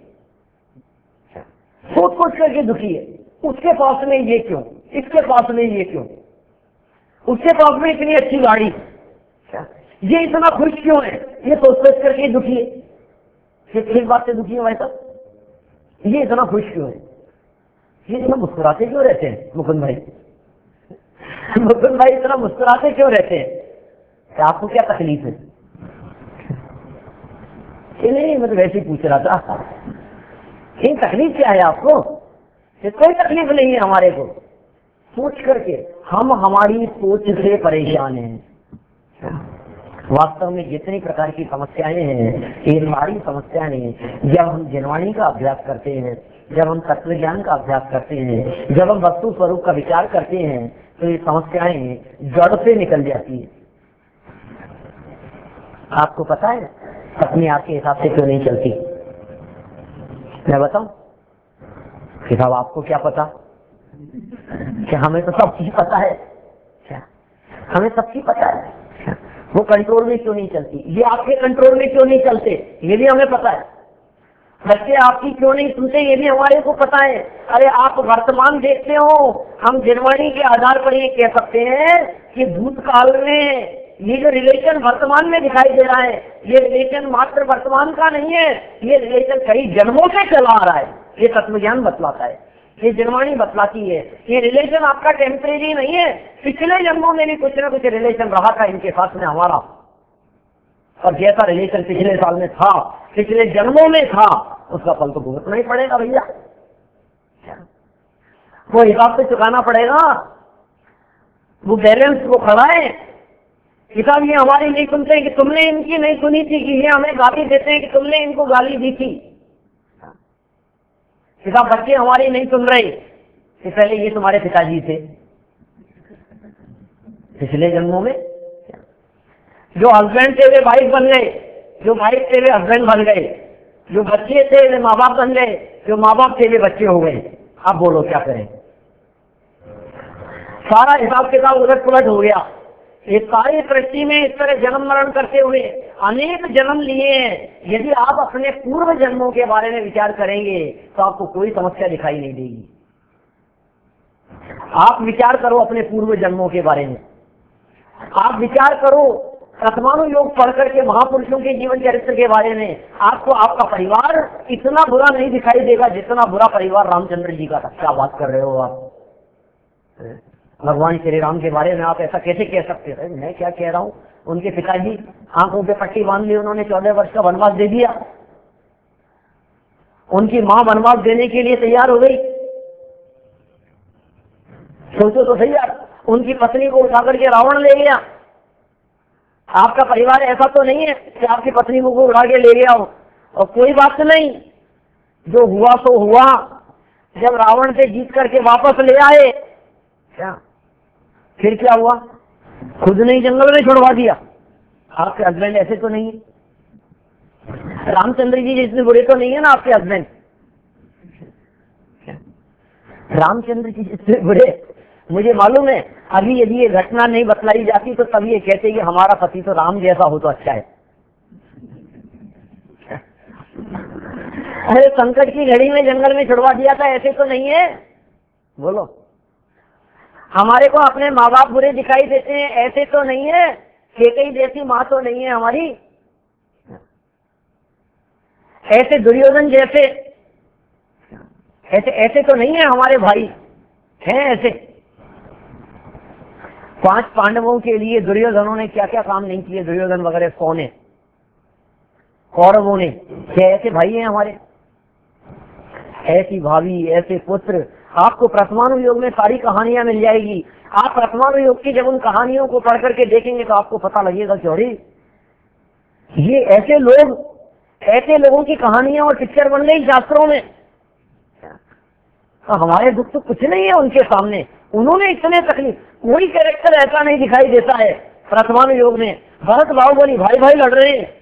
सोच सोच करके दुखी है, उसके पास में ये क्यों, इसके पास में ये क्यों, उसके पास में इतनी अच्छी गाड़ी, ये इतना खुश क्यों है, ये सोच सोच करके दुखी है। किस बात से दुखी है भाई साहब? ये इतना खुश क्यों है, ये इतना मुस्कुराते क्यों रहते हैं मुकुंद भाई? मुकुंद भाई इतना मुस्कुराते क्यों रहते हैं? क्या आपको क्या तकलीफ है? नहीं, मैं तो वैसे ही पूछ रहा था, ये तकलीफ क्या है आपको? कोई तकलीफ नहीं है हमारे को। सोच करके हम हमारी सोच से परेशान हैं। वास्तव में जितनी प्रकार की समस्याएं हैं ये सारी समस्याएं जब हम जिनवाणी का अभ्यास करते हैं, जब हम तत्व ज्ञान का अभ्यास करते हैं, जब हम वस्तु स्वरूप का विचार करते हैं तो ये समस्याएं जड़ से निकल जाती है। आपको पता है अपनी आपके हिसाब से क्यों नहीं चलती? मैं बताऊं कि साहब आपको क्या पता, कि हमें तो सब चीज पता है, क्या हमें सब चीज पता है? वो कंट्रोल में क्यों नहीं चलती? ये आपके कंट्रोल में क्यों नहीं चलते? ये भी हमें पता है। बच्चे आपकी क्यों नहीं सुनते? ये भी हमारे को पता है। अरे आप वर्तमान देखते हो, हम जिनवाणी के आधार पर ये कह सकते हैं कि भूतकाल में ये जो रिलेशन वर्तमान में दिखाई दे रहा है, ये रिलेशन मात्र वर्तमान का नहीं है, ये रिलेशन कई जन्मों से चला आ रहा है। ये तत्वज्ञान बतलाता है, ये जिनवाणी बतलाती है। ये रिलेशन आपका टेम्परेरी नहीं है, पिछले जन्मों में भी कुछ ना कुछ रिलेशन रहा था इनके साथ में हमारा, और जैसा रिलेशन पिछले साल में था, पिछले जन्मों में था, उसका फल तो भुगतना ही पड़ेगा भैया। वो हिसाब से चुकाना पड़ेगा, वो बैलेंस वो खड़ा है। किताब ये हमारी नहीं सुनते कि तुमने इनकी नहीं सुनी थी, कि ये हमें गाली देते हैं कि तुमने इनको गाली दी थी। किताब बच्चे हमारी नहीं सुन रहे कि पहले ये तुम्हारे पिताजी थे पिछले जन्मों में। जो हस्बैंड थे वे वाइफ बन गए, जो वाइफ थे वे हस्बैंड बन गए, जो बच्चे थे वे माँ बाप बन गए, जो माँ बाप थे वे बच्चे हो गए। अब बोलो क्या करें? सारा हिसाब किताब उलट पुलट हो गया। इस सारी सृष्टि में इस तरह जन्म मरण करते हुए अनेक जन्म लिए हैं। यदि आप अपने पूर्व जन्मों के बारे में विचार करेंगे तो आपको कोई समस्या दिखाई नहीं देगी। आप विचार करो अपने पूर्व जन्मों के बारे में, आप विचार करो परमाणु योग पढ़ करके महापुरुषों के जीवन चरित्र के बारे में आपको आपका परिवार इतना बुरा नहीं दिखाई देगा जितना बुरा परिवार रामचंद्र जी का था। क्या बात कर रहे हो आप, भगवान श्री राम के बारे में आप ऐसा कैसे कह सकते हैं? मैं क्या कह रहा हूँ, उनके पिताजी आंखों पे पट्टी बांध ली, उन्होंने चौदह वर्ष का वनवास दे दिया। उनकी माँ वनवास देने के लिए तैयार हो गई। सोचो तो सही यार, उनकी पत्नी को उठा करके रावण ले गया। आपका परिवार ऐसा तो नहीं है कि आपकी पत्नी को उठा के ले गया हो और कोई बात नहीं, जो हुआ तो हुआ। जब रावण से जीत करके वापस ले आए, क्या फिर क्या हुआ? खुद नहीं जंगल में छुड़वा दिया। आपके हस्बैंड ऐसे तो नहीं है, रामचंद्र जी जितने बुरे तो नहीं है ना आपके हस्बैंड। रामचंद्र जी जितने बुरे, मुझे मालूम है अभी यदि ये घटना नहीं बतलाई जाती तो तभी ये कहते कि हमारा पति तो राम जैसा हो तो अच्छा है। अरे संकट की घड़ी में जंगल में छुड़वा दिया था, ऐसे तो नहीं है। बोलो, हमारे को अपने माँ बाप बुरे दिखाई देते हैं, ऐसे तो नहीं है। केकई जैसी माँ तो नहीं है हमारी, ऐसे दुर्योधन जैसे ऐसे ऐसे तो नहीं है हमारे भाई हैं ऐसे। पांच पांडवों के लिए दुर्योधनों ने क्या क्या काम नहीं किए, दुर्योधन वगैरह कौन है? कौरवों ने। क्या ऐसे भाई हैं हमारे? ऐसी भाभी, ऐसे पुत्र। आपको परमाणु योग में सारी कहानियां मिल जाएगी। आप परमाणु योग की जब उन कहानियों को पढ़ करके देखेंगे तो आपको पता लगेगा कि अरे ये ऐसे लोग, ऐसे लोगों की कहानियां और पिक्चर बन गई शास्त्रों में। तो हमारे दुख तो कुछ नहीं है उनके सामने। उन्होंने इतने तकलीफ, कोई कैरेक्टर ऐसा नहीं दिखाई देता है परमाणु योग में। भरत बाहुबली भाई भाई लड़ रहे हैं,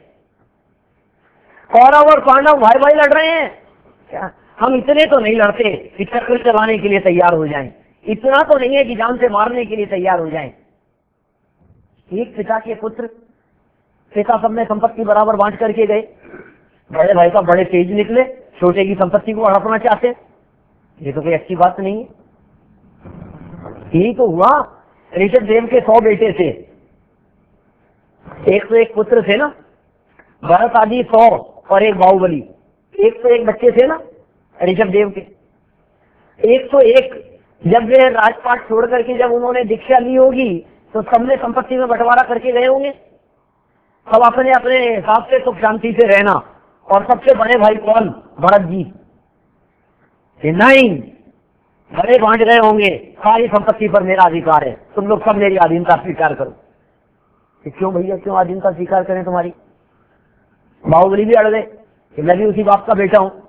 कौरव और पांडव भाई भाई लड़ रहे हैं। क्या हम इतने तो नहीं लड़ते कि चक्र चलाने के लिए तैयार हो जाएं। इतना तो नहीं है कि जान से मारने के लिए तैयार हो जाएं। एक पिता के पुत्र, पिता सब में संपत्ति बराबर बांट करके गए। बड़े भाई का बड़े तेज निकले, छोटे की संपत्ति को हड़पना चाहते। ये तो कोई अच्छी बात नहीं है। यही तो हुआ। ऋषभ देव के सौ बेटे थे, एक तो एक पुत्र थे ना, भरत आदि सौ और एक बाहुबली। एक तो एक बच्चे थे ना ऋषभ देव के, एक तो एक। जब वे राजपाट छोड़ करके जब उन्होंने दीक्षा ली होगी तो सबने संपत्ति में बंटवारा करके गए होंगे। सब अपने अपने हिसाब से सुख शांति से रहना। और सबसे बड़े भाई कौन? भरत जी। नहीं, बड़े बांट गए होंगे, सारी संपत्ति पर मेरा अधिकार है, तुम लोग सब मेरी अधीनता स्वीकार करो। कि क्यों भैया, क्यों अधीनता स्वीकार करें तुम्हारी? बाहुबली भी अड़ गए कि मैं भी उसी बाप का बेटा हूं।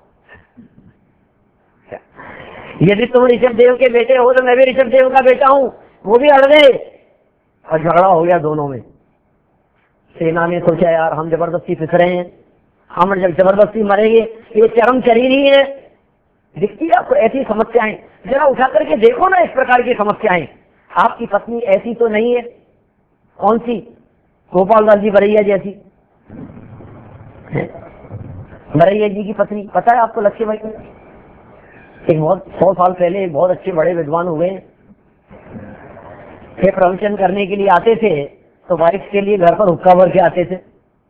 यदि तुम ऋषभ देव के बेटे हो तो मैं भी ऋषभ देव का बेटा हूं। वो भी अड़ गए और झगड़ा हो गया दोनों में। सेना ने सोचा यार हम जबरदस्ती फिस रहे हैं, हम जब जबरदस्ती मरेंगे, ये चरम शरीरी है। दिखती है आपको ऐसी समस्याएं? जरा उठा करके देखो ना इस प्रकार की समस्याएं। आपकी पत्नी ऐसी तो नहीं है? कौन सी? गोपाल दास जी बरैया जैसी। बरैया जी की पत्नी पता है आपको? लक्ष्य भाई एक बहुत सौ साल पहले एक बहुत अच्छे बड़े विद्वान हुए, वे प्रवचन करने के लिए आते थे तो वाइफ के लिए घर पर हुक्का भर के आते थे।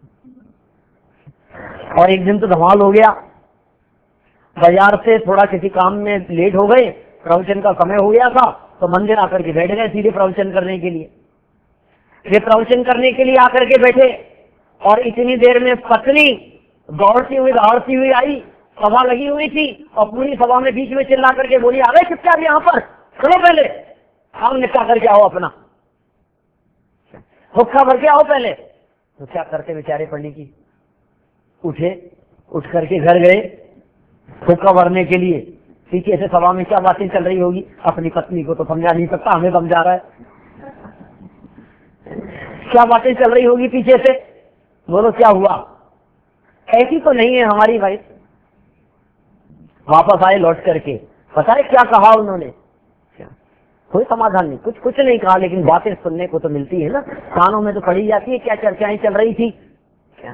और एक दिन तो धमाल हो गया, बाजार से थोड़ा किसी काम में लेट हो गए, प्रवचन का समय हो गया था तो मंदिर आकर के बैठ गए सीधे प्रवचन करने के लिए। वे प्रवचन करने के लिए आकर के बैठे और इतनी देर में पत्नी दौड़ती हुई दौड़ती हुई आई। सभा लगी हुई थी और पूरी सभा में बीच में चिल्ला करके बोली, आ गए चुपचाप यहाँ पर, चलो पहले हम निपटा करके आओ, अपना हुक्का भर के आओ पहले। तो क्या करते बेचारे पंडित जी? उठे, उठ करके घर गए हुक्का भरने के लिए। पीछे से सभा में क्या बातें चल रही होगी? अपनी पत्नी को तो समझा नहीं सकता, हमें समझा रहा है। क्या बातें चल रही होगी पीछे से? बोलो क्या हुआ? ऐसी तो नहीं है हमारी भाई। वापस आए लौट करके, पता है क्या कहा उन्होंने? कोई समाधान नहीं, कुछ कुछ नहीं कहा, लेकिन बातें सुनने को तो मिलती है ना, कानों में तो पड़ी जाती है क्या चर्चाएं चल रही थी क्या।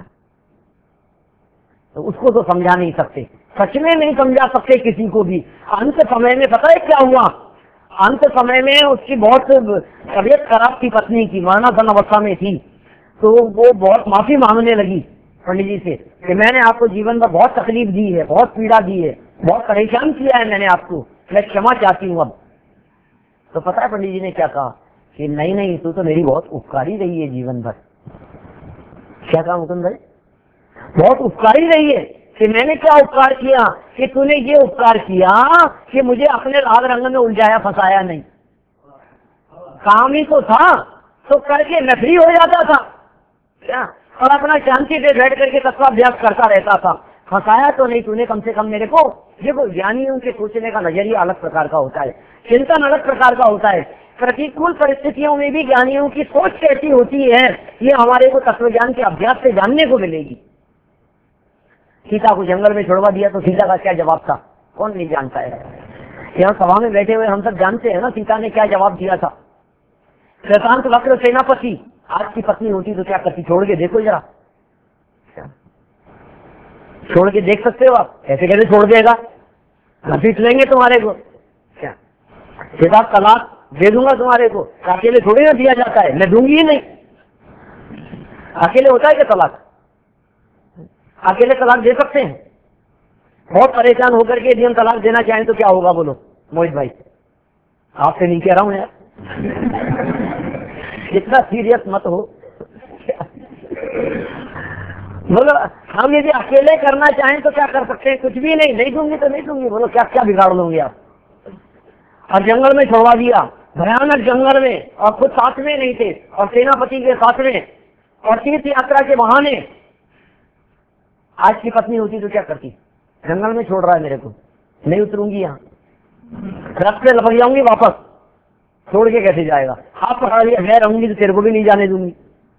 तो उसको तो समझा नहीं सकते, सच में नहीं समझा सकते किसी को भी। अंत समय में पता है क्या हुआ? अंत समय में उसकी बहुत तबीयत खराब थी, पत्नी की मरणासन अवस्था में थी। तो वो बहुत माफी मांगने लगी पंडित जी से कि मैंने आपको जीवन में बहुत तकलीफ दी है, बहुत पीड़ा दी है, बहुत परेशान किया है मैंने आपको, मैं क्षमा चाहती हूँ अब। तो पता है पंडित जी ने क्या कहा कि नहीं नहीं, तू तो मेरी बहुत उपकारी रही है जीवन भर। क्या कहा मुकुंद भाई? बहुत उपकारी रही है। कि मैंने क्या उपकार किया कि तूने ये उपकार किया कि मुझे अपने राग रंग में उलझाया फंसाया नहीं। काम ही तो था, तो करके मैं फ्री हो जाता था क्या, और अपना शांति से बैठ करके तत्वाभ्यास करता रहता था। फंसाया तो नहीं तूने कम से कम मेरे को। देखो ज्ञानियों के सोचने का नजरिया अलग प्रकार का होता है, चिंतन अलग प्रकार का होता है। प्रतिकूल परिस्थितियों में भी ज्ञानियों की सोच कैसी होती है ये हमारे को तत्वज्ञान के अभ्यास से जानने को मिलेगी। सीता को जंगल में छुड़वा दिया तो सीता का क्या जवाब था, कौन नहीं जानता है। यहाँ सभा में बैठे हुए हम सब जानते हैं ना सीता ने क्या जवाब दिया था। प्रशांत वक्र सेनापति आज की पत्नी होती तो क्या करती, छोड़ के देखो जरा, छोड़ के देख सकते हो आप? ऐसे कैसे छोड़ देगा, घसीट लेंगे तुम्हारे को। क्या सीधा तलाक दे दूंगा तुम्हारे को, अकेले थोड़ी ना दिया जाता है, मैं दूंगी ही नहीं। अकेले होता है क्या तलाक? अकेले तलाक दे सकते हैं? बहुत परेशान होकर के यदि हम तलाक देना चाहें तो क्या होगा बोलो मोहित भाई? आपसे नहीं कह रहा हूं यार, इतना सीरियस मत हो। बोलो हम यदि अकेले करना चाहें तो क्या कर सकते हैं? कुछ भी नहीं, नहीं दूंगी तो नहीं दूंगी। बोलो क्या क्या बिगाड़ लोगे आप? और जंगल में छोड़वा दिया, भयानक जंगल में, और खुद साथ में नहीं थे, और सेनापति के साथ में, और तीर्थ यात्रा के बहाने। आज की पत्नी होती तो क्या करती? जंगल में छोड़ रहा है मेरे को, नहीं उतरूंगी यहाँ, रथ से लपक जाऊंगी वापस, छोड़ के कैसे जाएगा? आप पकड़ लिया, मैं रहूंगी तो तेरे को भी नहीं जाने दूंगी।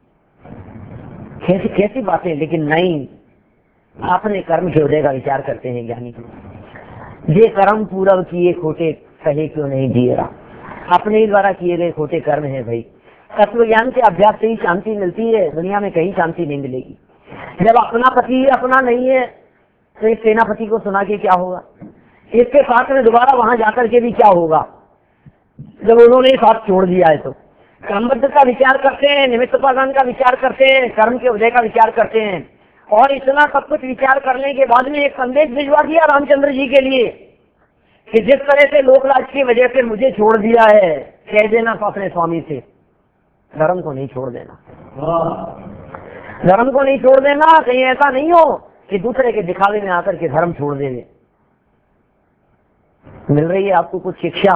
कैसी कैसी बातें। लेकिन नहीं, अपने कर्म के उदय का विचार करते हैं ज्ञानी। ये कर्म पूर्व किए खोटे सहे क्यों नहीं जिए रहा, अपने ही द्वारा किए गए खोटे कर्म है भाई। तत्व ज्ञान के अभ्यास से ही शांति मिलती है, दुनिया में कहीं शांति नहीं मिलेगी। जब अपना पति अपना नहीं है तो इस सेनापति को सुना के क्या होगा, इसके साथ में दोबारा वहां जाकर के भी क्या होगा जब उन्होंने साथ छोड़ दिया है। तो क्रमबद्ध का विचार करते हैं, निमित्त उपादान का विचार करते हैं, कर्म के उदय का विचार करते हैं, और इतना सब कुछ विचार करने के बाद में एक संदेश भिजवा दिया रामचंद्र जी के लिए कि जिस तरह से लोकलाज की वजह से मुझे छोड़ दिया है, कह देना तो अपने स्वामी से धर्म को नहीं छोड़ देना, धर्म को नहीं छोड़ देना। कहीं ऐसा नहीं हो कि दूसरे के दिखावे में आकर के धर्म छोड़ देंगे। मिल रही है आपको कुछ शिक्षा?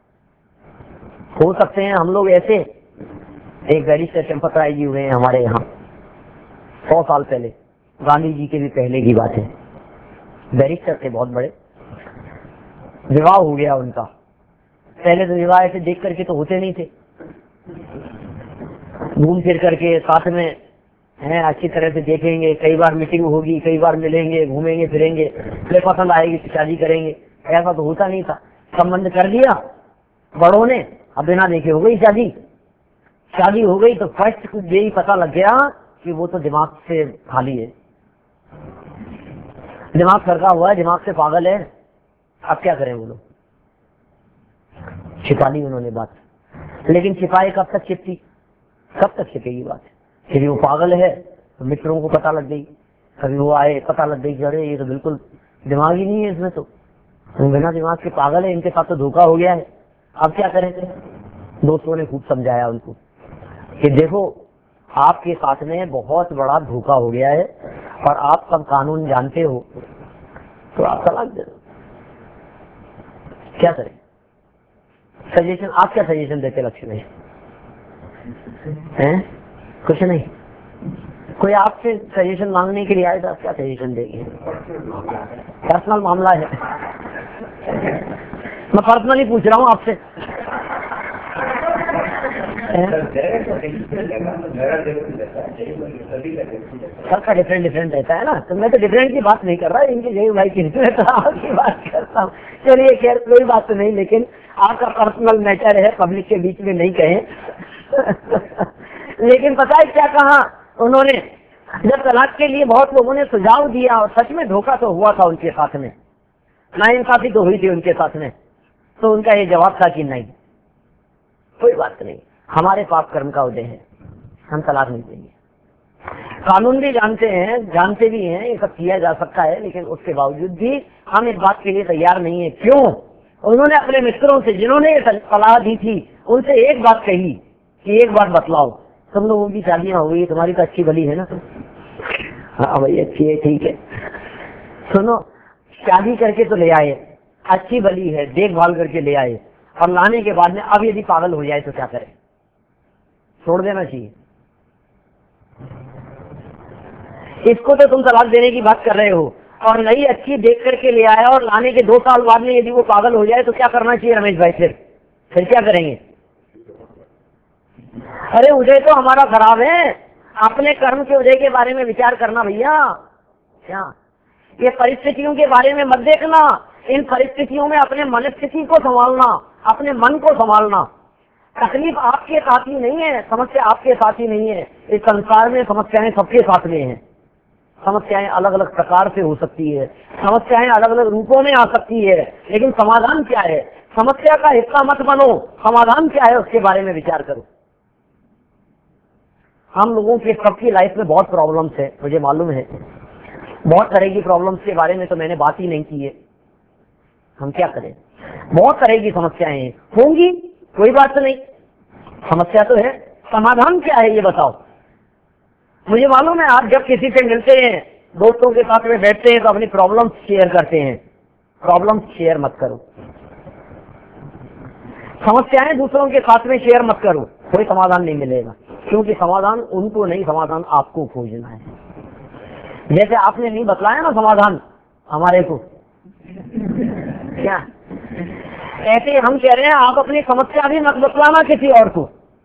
हो सकते हैं हम लोग ऐसे, एक बैरिस्टर चंपत राय जी हुए हैं हमारे यहाँ सौ साल पहले, गांधी जी के भी पहले की बात है। बैरिस्टर थे बहुत बड़े, विवाह हो गया उनका। पहले तो विवाह ऐसे देख करके तो होते नहीं थे, घूम फिर करके साथ में हैं, अच्छी तरह से देखेंगे, कई बार मीटिंग होगी, कई बार मिलेंगे, घूमेंगे फिरेंगे, फिर पसंद आएगी तो शादी करेंगे। ऐसा तो होता नहीं था। संबंध कर दिया बड़ों ने, अब बिना देखे हो गई शादी। शादी हो गई तो फर्स्ट कुछ यही पता लग गया कि वो तो दिमाग से खाली है, दिमाग सरका हुआ है, दिमाग से पागल है। अब क्या करें बोलो? छिपा ली उन्होंने बात, लेकिन छिपाए कब तक छिपती, कब तक छिपेगी बात? यदि वो पागल है तो मित्रों को पता लग गई, कभी वो आए पता लग गई कि अरे ये तो बिल्कुल दिमाग ही नहीं है इसमें, तो बिना दिमाग के पागल है, इनके साथ तो धोखा हो गया है। अब क्या करेंगे? दोस्तों ने खूब समझाया उनको कि देखो आपके साथ में बहुत बड़ा धोखा हो गया है और आप सब कानून जानते हो, तो आप तलाक दे दो। क्या करें? सजेशन, आप क्या सजेशन देते लक्ष्य में हैं? कुछ नहीं। कोई आपसे सजेशन मांगने के लिए आए तो आप क्या सजेशन देंगे? पर्सनल मामला है, मैं पर्सनली पूछ रहा हूँ आपसे। सबका डिफरेंट डिफरेंट रहता है ना, तो मैं तो डिफरेंट की बात नहीं कर रहा, इनके जय भाई की की बात करता हूँ। चलिए खैर कोई बात तो नहीं, लेकिन आपका पर्सनल मैटर है, पब्लिक के बीच में नहीं कहें। लेकिन पता है क्या कहा उन्होंने? जब तलाक के लिए बहुत लोगों ने सुझाव दिया और सच में धोखा तो हुआ था उनके साथ में, नाइंसाफी तो हुई थी उनके साथ में, तो उनका ये जवाब था कि नहीं कोई बात नहीं, हमारे पाप कर्म का उदय है, हम तलाक नहीं देंगे। कानून भी जानते हैं, जानते भी हैं ये सब किया जा सकता है, लेकिन उसके बावजूद भी हम इस बात के लिए तैयार नहीं है। क्यों? उन्होंने अपने मित्रों से जिन्होंने ये सलाह दी थी उनसे एक बात कही कि एक बात बतलाओ, तुम लोगों की शादियां हो गई, तुम्हारी तो अच्छी भली है ना? हाँ भाई अच्छी है, ठीक है। सुनो, शादी करके तो ले आए, अच्छी भली है, देखभाल करके ले आए, और लाने के बाद में अब यदि पागल हो जाए तो क्या करें? छोड़ देना चाहिए। इसको तो तुम तलाक देने की बात कर रहे हो, और नई अच्छी देख करके ले आया और लाने के दो साल बाद में यदि वो पागल हो जाए तो क्या करना चाहिए रमेश भाई? फिर फिर क्या करेंगे? अरे उदय तो हमारा खराब है, अपने कर्म के उदय के बारे में विचार करना भैया। क्या ये परिस्थितियों के बारे में मत देखना, इन परिस्थितियों में अपने मनस्थिति को संभालना, अपने मन को संभालना। तकलीफ आपके साथ ही नहीं है, समस्या आपके साथ ही नहीं है, इस संसार में समस्याएं सबके साथ में हैं। समस्याएं अलग अलग प्रकार से हो सकती है, समस्याएं अलग अलग रूपों में आ सकती है, लेकिन समाधान क्या है? समस्या का हिस्सा मत बनो, समाधान क्या है उसके बारे में विचार करो। हम लोगों के सबकी लाइफ में बहुत प्रॉब्लम्स है, मुझे मालूम है, बहुत तरह की प्रॉब्लम्स के बारे में तो मैंने बात ही नहीं की है। हम क्या करें? बहुत तरह की समस्याएं होंगी, कोई बात नहीं, समस्या तो है, समाधान क्या है ये बताओ। मुझे मालूम है आप जब किसी से मिलते हैं, दोस्तों के साथ में बैठते हैं तो अपनी प्रॉब्लम्स शेयर करते हैं। प्रॉब्लम्स शेयर मत करो, समस्याएं दूसरों के साथ में शेयर मत करो, कोई समाधान नहीं मिलेगा, क्योंकि समाधान उनको नहीं, समाधान आपको खोजना है। जैसे आपने नहीं बतलाया ना समाधान हमारे को, क्या ऐसे हम कह रहे हैं आप अपनी समस्या भी मत बतलाना किसी और को,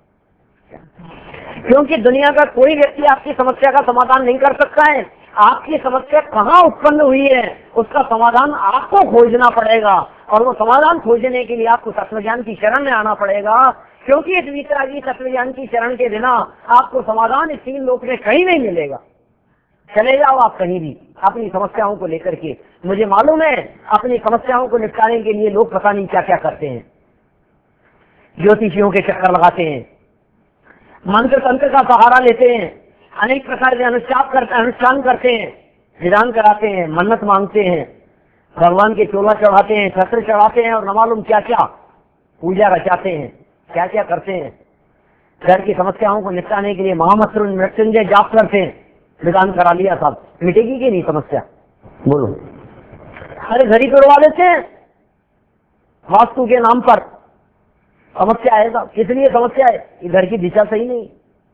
क्योंकि दुनिया का कोई व्यक्ति आपकी समस्या का समाधान नहीं कर सकता है। आपकी समस्या कहाँ उत्पन्न हुई है उसका समाधान आपको खोजना पड़ेगा, और वो समाधान खोजने के लिए आपको तत्वज्ञान की शरण में आना पड़ेगा, क्योंकि इस वितरागी तत्वज्ञान की शरण के बिना आपको समाधान इस तीन लोक में कहीं नहीं मिलेगा। चले जाओ आप कहीं भी अपनी समस्याओं को लेकर के। मुझे मालूम है अपनी समस्याओं को निपटाने के लिए लोग पता नहीं क्या क्या करते हैं, ज्योतिषियों के चक्कर लगाते हैं, मंत्र तंत्र का सहारा लेते हैं, अनेक प्रकार के अनुष्ठान करते अनुष्ठान करते हैं, विधान कराते हैं, मन्नत मांगते हैं, भगवान के चोला चढ़ाते हैं, छत्र चढ़ाते हैं, और न मालूम क्या क्या पूजा रचाते हैं, क्या क्या करते हैं। घर की समस्याओं को निपटाने के लिए महामंत्र मृत्युंजय जाप करते हैं, विधान करा लिया साहब, मिटेगी कि नहीं समस्या? बोलो। अरे घर ही तोड़वा देते हैं वास्तु के नाम पर। समस्या है साहब, किस लिए समस्या है? कि घर की दिशा सही नहीं,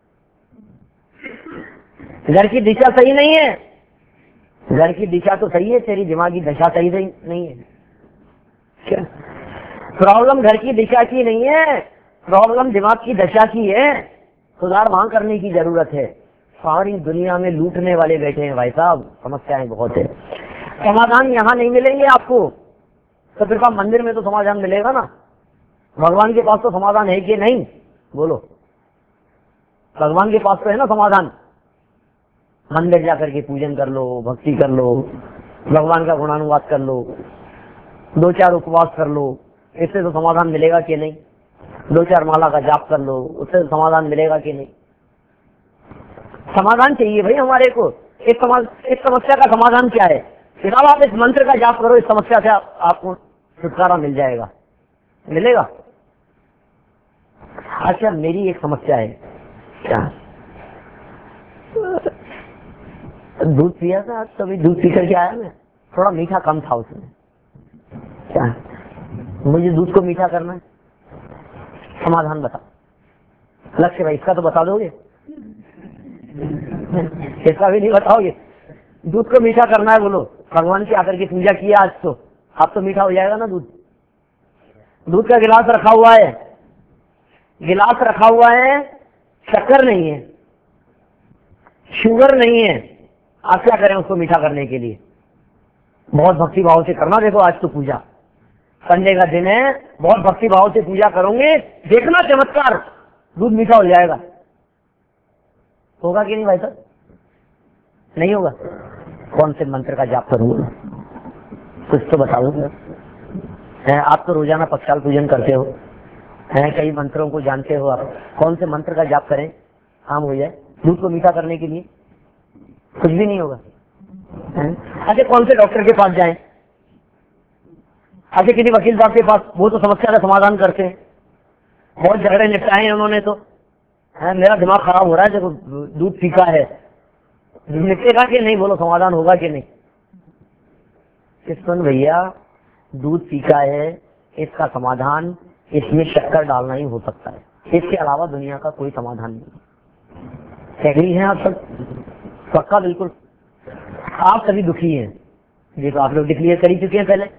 घर की दिशा सही नहीं है। घर की दिशा तो सही है, तेरी दिमागी दशा सही नहीं है। क्या प्रॉब्लम घर की दिशा की नहीं है, प्रॉब्लम दिमाग की दशा की है। सुधार वहां करने की जरूरत है। सारी दुनिया में लूटने वाले बैठे हैं भाई साहब, समस्याएं बहुत है। समाधान यहाँ नहीं मिलेंगे आपको, तो फिर आप मंदिर में तो समाधान मिलेगा ना। भगवान के पास तो समाधान है कि नहीं? बोलो, भगवान के पास तो है ना समाधान। मंदिर जाकर के पूजन कर लो, भक्ति कर लो, भगवान का गुणानुवाद कर लो, दो चार उपवास कर लो, इससे तो समाधान मिलेगा कि नहीं? दो चार माला का जाप कर लो, उससे तो समाधान मिलेगा कि नहीं? समाधान चाहिए भाई हमारे को। इस समाज इस समस्या का समाधान क्या है? फिलहाल आप इस मंत्र का जाप करो, इस समस्या से आप, आपको छुटकारा मिल जाएगा, मिलेगा। अच्छा मेरी एक समस्या है, क्या दूध पिया था आज, तभी दूध पी करके आया मैं, थोड़ा मीठा कम था उसमें। क्या मुझे दूध को मीठा करना है? समाधान बता लक्ष्य भाई, इसका तो बता दोगे? इसका भी नहीं बताओगे? दूध को मीठा करना है, बोलो। भगवान की आकर की पूजा किया आज, तो अब तो मीठा हो जाएगा ना दूध। दूध का गिलास रखा हुआ है, गिलास रखा हुआ है, शक्कर नहीं है, शुगर नहीं है, आप क्या करें उसको मीठा करने के लिए? बहुत भक्ति भाव से करना। देखो आज तो पूजा, संडे का दिन है, बहुत भक्ति भाव से पूजा करोगे, देखना चमत्कार, दूध मीठा हो जाएगा। होगा कि नहीं भाई साहब? नहीं होगा? कौन से मंत्र का जाप करूंगा? कुछ तो बताओगे। आप तो रोजाना पक्षाल पूजन करते हो, हैं कई मंत्रों को जानते हो आप, कौन से मंत्र का जाप करें काम हो जाए? दूध को मीठा करने के लिए? कुछ भी नहीं होगा। अच्छा कौन से डॉक्टर के पास जाएं? अच्छा किसी वकील साहब के पास, वो तो समस्या का समाधान करते हैं, बहुत झगड़े निपटाए हैं उन्होंने तो। है, मेरा दिमाग खराब हो रहा है, जब दूध फीका है, निपटेगा कि नहीं, बोलो समाधान होगा कि नहीं? कि सुन भैया, दूध फीका है, इसका समाधान इसमें शक्कर डालना ही हो सकता है, इसके अलावा दुनिया का कोई समाधान नहीं। एग्री हैं आप सब? पक्का? बिल्कुल। आप सभी दुखी हैं, ये तो आप लोग डिक्लेयर कर ही चुके हैं पहले।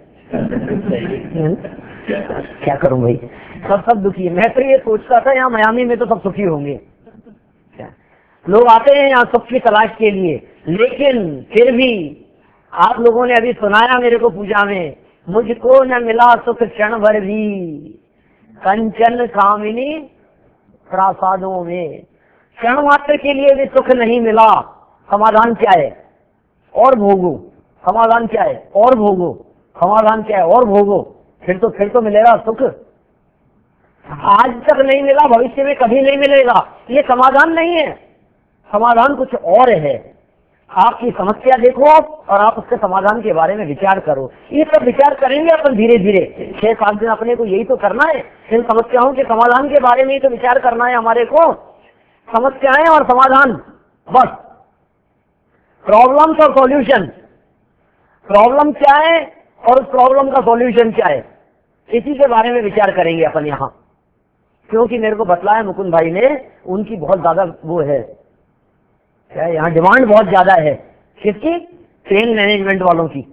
क्या करूं भाई, सब सब दुखी है। मैं तो ये सोचता था यहाँ मियामी में तो सब सुखी होंगे, लोग आते हैं यहाँ सुख की तलाश के लिए, लेकिन फिर भी आप लोगों ने अभी सुनाया मेरे को पूजा में, मुझको न मिला सुख क्षण भर भी, कंचन कामिनी प्रासादों में। क्षण मात्र के लिए भी सुख नहीं मिला। समाधान क्या है? और भोगो। समाधान क्या है? और भोगो। समाधान क्या है? और भोगो। फिर तो फिर तो मिलेगा सुख। आज तक नहीं मिला, भविष्य में कभी नहीं मिलेगा, ये समाधान नहीं है। समाधान कुछ और है। आपकी समस्या देखो आप, और आप उसके समाधान के बारे में विचार करो। ये सब विचार करेंगे अपन धीरे धीरे, छह सात दिन अपने को यही तो करना है, इन समस्याओं के समाधान के बारे में ही तो विचार करना है हमारे को। समस्याएं और समाधान, बस। प्रॉब्लम्स और सॉल्यूशन। प्रॉब्लम क्या है और उस प्रॉब्लम का सॉल्यूशन क्या है, इसी के बारे में विचार करेंगे अपन यहाँ। क्योंकि मेरे को बतलाया मुकुंद भाई ने, उनकी बहुत ज्यादा वो है, क्या यहाँ डिमांड बहुत ज्यादा है। किसकी? पेन मैनेजमेंट वालों की।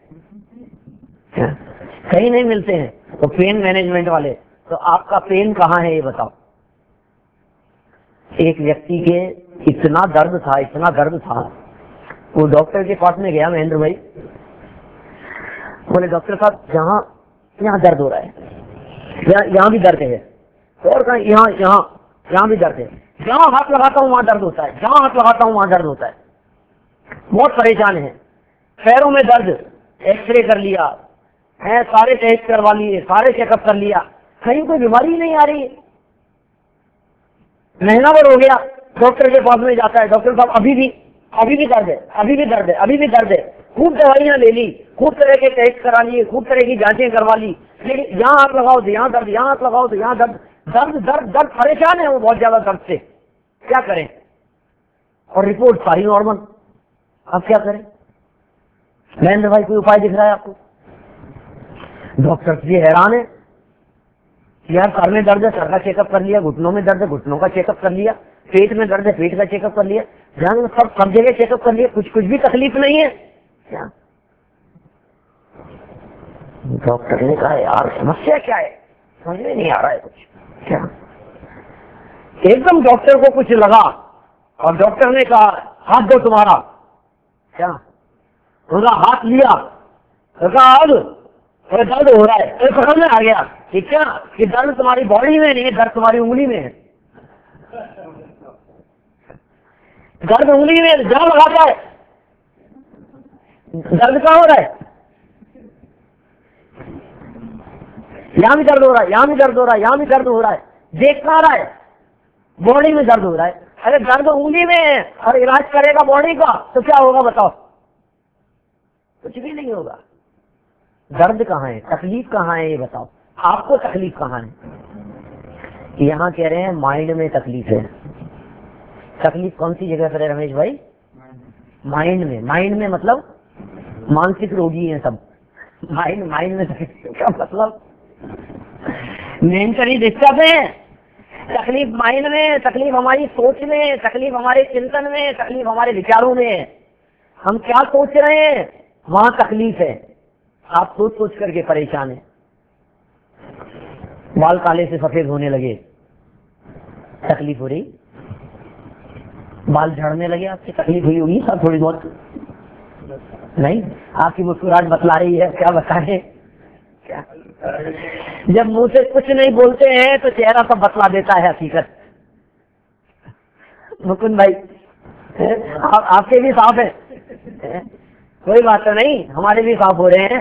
कहीं नहीं मिलते हैं तो पेन मैनेजमेंट वाले। तो आपका पेन कहाँ है ये बताओ। एक व्यक्ति के इतना दर्द था, इतना दर्द था, वो डॉक्टर के पास में गया, महेंद्र भाई, बोले डॉक्टर साहब जहाँ यहाँ दर्द हो रहा है, यहाँ यहाँ भी दर्द है, और कहा यहाँ यहाँ यहाँ भी दर्द है, जहाँ हाथ लगाता हूँ वहां दर्द होता है, जहाँ हाथ लगाता हूँ वहां दर्द होता है, बहुत परेशान है। पैरों में दर्द, एक्सरे कर लिया है, सारे टेस्ट करवा लिए, सारे चेकअप कर लिया, कहीं कोई बीमारी नहीं आ रही है। महीना भर हो गया, डॉक्टर के पास में जाता है, डॉक्टर साहब अभी भी अभी भी दर्द है, अभी भी दर्द है, अभी भी दर्द है। खूब दवाइयां ले ली, खूब तरह के टेस्ट करा लिए, खूब तरह की जांचें करवा ली, लेकिन यहाँ हाथ लगाओ तो यहाँ दर्द, यहाँ हाथ लगाओ तो यहाँ दर्द, दर्द दर्द दर्द। परेशान है वो बहुत ज्यादा दर्द से। क्या करें? और रिपोर्ट सारी नॉर्मल। अब क्या करें? महेंद्र भाई कोई उपाय दिख रहा है आपको? डॉक्टर ये हैरान है यार, सर में दर्द है, सर का चेकअप कर लिया, घुटनों में दर्द है, घुटनों का चेकअप कर लिया, पेट में दर्द है, पेट का चेकअप कर लिया, ध्यान सब सब जगह चेकअप कर लिया, कुछ कुछ भी तकलीफ नहीं है। क्या? डॉक्टर ने कहा यार समस्या क्या है, समझ में नहीं आ रहा है कुछ। क्या? एकदम डॉक्टर को कुछ लगा और डॉक्टर ने कहा हाथ दो तुम्हारा। क्या? उनका हाथ लिया, तो कहा अब तो दर्द हो रहा है, तो समझ में आ गया कि क्या कि दर्द तुम्हारी बॉडी में नहीं है, दर्द तुम्हारी उंगली में है। दर्द उंगली में जहाँ लगाता है, दर्द कहाँ हो रहा है? यहाँ भी दर्द हो रहा है, यहाँ भी दर्द हो रहा है, यहाँ भी दर्द हो रहा है, देख कहाँ रहा है? बॉडी में दर्द हो रहा है। अरे दर्द उंगली में है और इलाज करेगा बॉडी का, तो क्या होगा बताओ? कुछ भी नहीं होगा। दर्द कहाँ है, तकलीफ कहाँ है, ये बताओ। आपको तकलीफ कहाँ है? यहाँ कह रहे हैं माइंड में तकलीफ है। तकलीफ कौन सी जगह पर है रमेश भाई? माइंड में। माइंड में मतलब मानसिक रोगी हैं सब। माइंड माइंड में तकलीफ का मतलब मेंटली डिस्टर्ब है। तकलीफ माइंड में, तकलीफ हमारी सोच में, तकलीफ हमारे चिंतन में, तकलीफ हमारे विचारों में है। हम क्या सोच रहे हैं वहां तकलीफ है। आप सोच सोच करके परेशान हैं। बाल काले से सफेद होने लगे, तकलीफ हो रही। बाल झड़ने लगे, आपकी तकलीफ हुई होगी सब थोड़ी बहुत? नहीं, आपकी मुस्कुराहट बतला रही है। क्या बताएं? क्या? जब मुंह से कुछ नहीं बोलते हैं तो चेहरा सब बतला देता है हकीकत। मुकुंद भाई आप, आपके भी साफ है, कोई बात तो नहीं, हमारे भी साफ हो रहे हैं।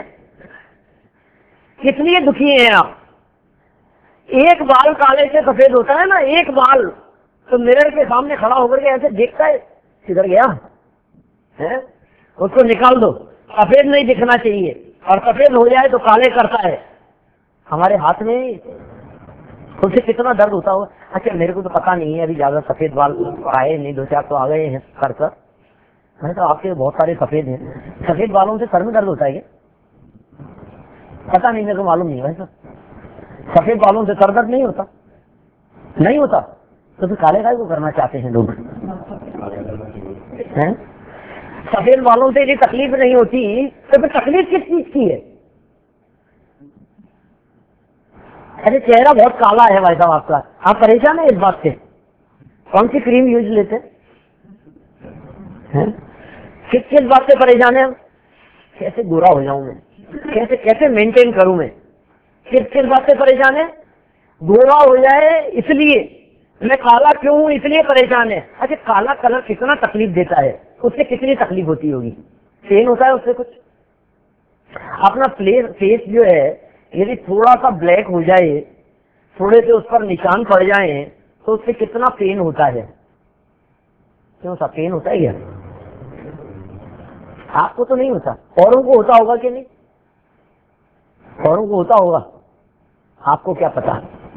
कितनी दुखी हैं आप? एक बाल काले से सफेद होता है ना, एक बाल तो मिरर के सामने खड़ा होकर के ऐसे देखता है, किधर गया है, उसको निकाल दो, सफेद नहीं दिखना चाहिए, और सफेद हो जाए तो काले करता है। हमारे हाथ में उसे कितना दर्द होता होगा। अच्छा मेरे को तो पता नहीं है, अभी ज्यादा सफेद बाल आए नहीं, दो चार तो आ गए हैं कर कर, मैं तो आपके बहुत सारे सफेद हैं। सफेद बालों से सर में दर्द होता है क्या? पता नहीं, मेरे को मालूम नहीं है सर। सफेद बालों से सर दर्द नहीं होता, नहीं होता तो फिर काले काय को करना चाहते हैं लोग हैं? सफेद बालों से यदि तकलीफ नहीं होती तो फिर तकलीफ किस चीज की है? अरे चेहरा बहुत काला है भाई साहब आपका, आप परेशान है इस बात से? कौन सी क्रीम यूज लेते हैं? किस किस बात से परेशान है हम? कैसे गोरा हो जाऊं मैं, कैसे कैसे मेंटेन करूं मैं? किस किस बात से परेशान है? गोरा हो जाए इसलिए, मैं काला क्यों हूं इसलिए परेशान है। अच्छा काला कलर कितना तकलीफ देता है, उससे कितनी तकलीफ होती होगी? पेन होता है उससे कुछ? अपना प्लेस फेस जो है यदि थोड़ा सा ब्लैक हो जाए, थोड़े से उस पर निशान पड़ जाए तो उससे कितना पेन होता है? क्यों सा पेन होता है क्या? आपको तो नहीं होता, औरों को होता होगा कि नहीं? औरों को होता होगा, आपको क्या पता?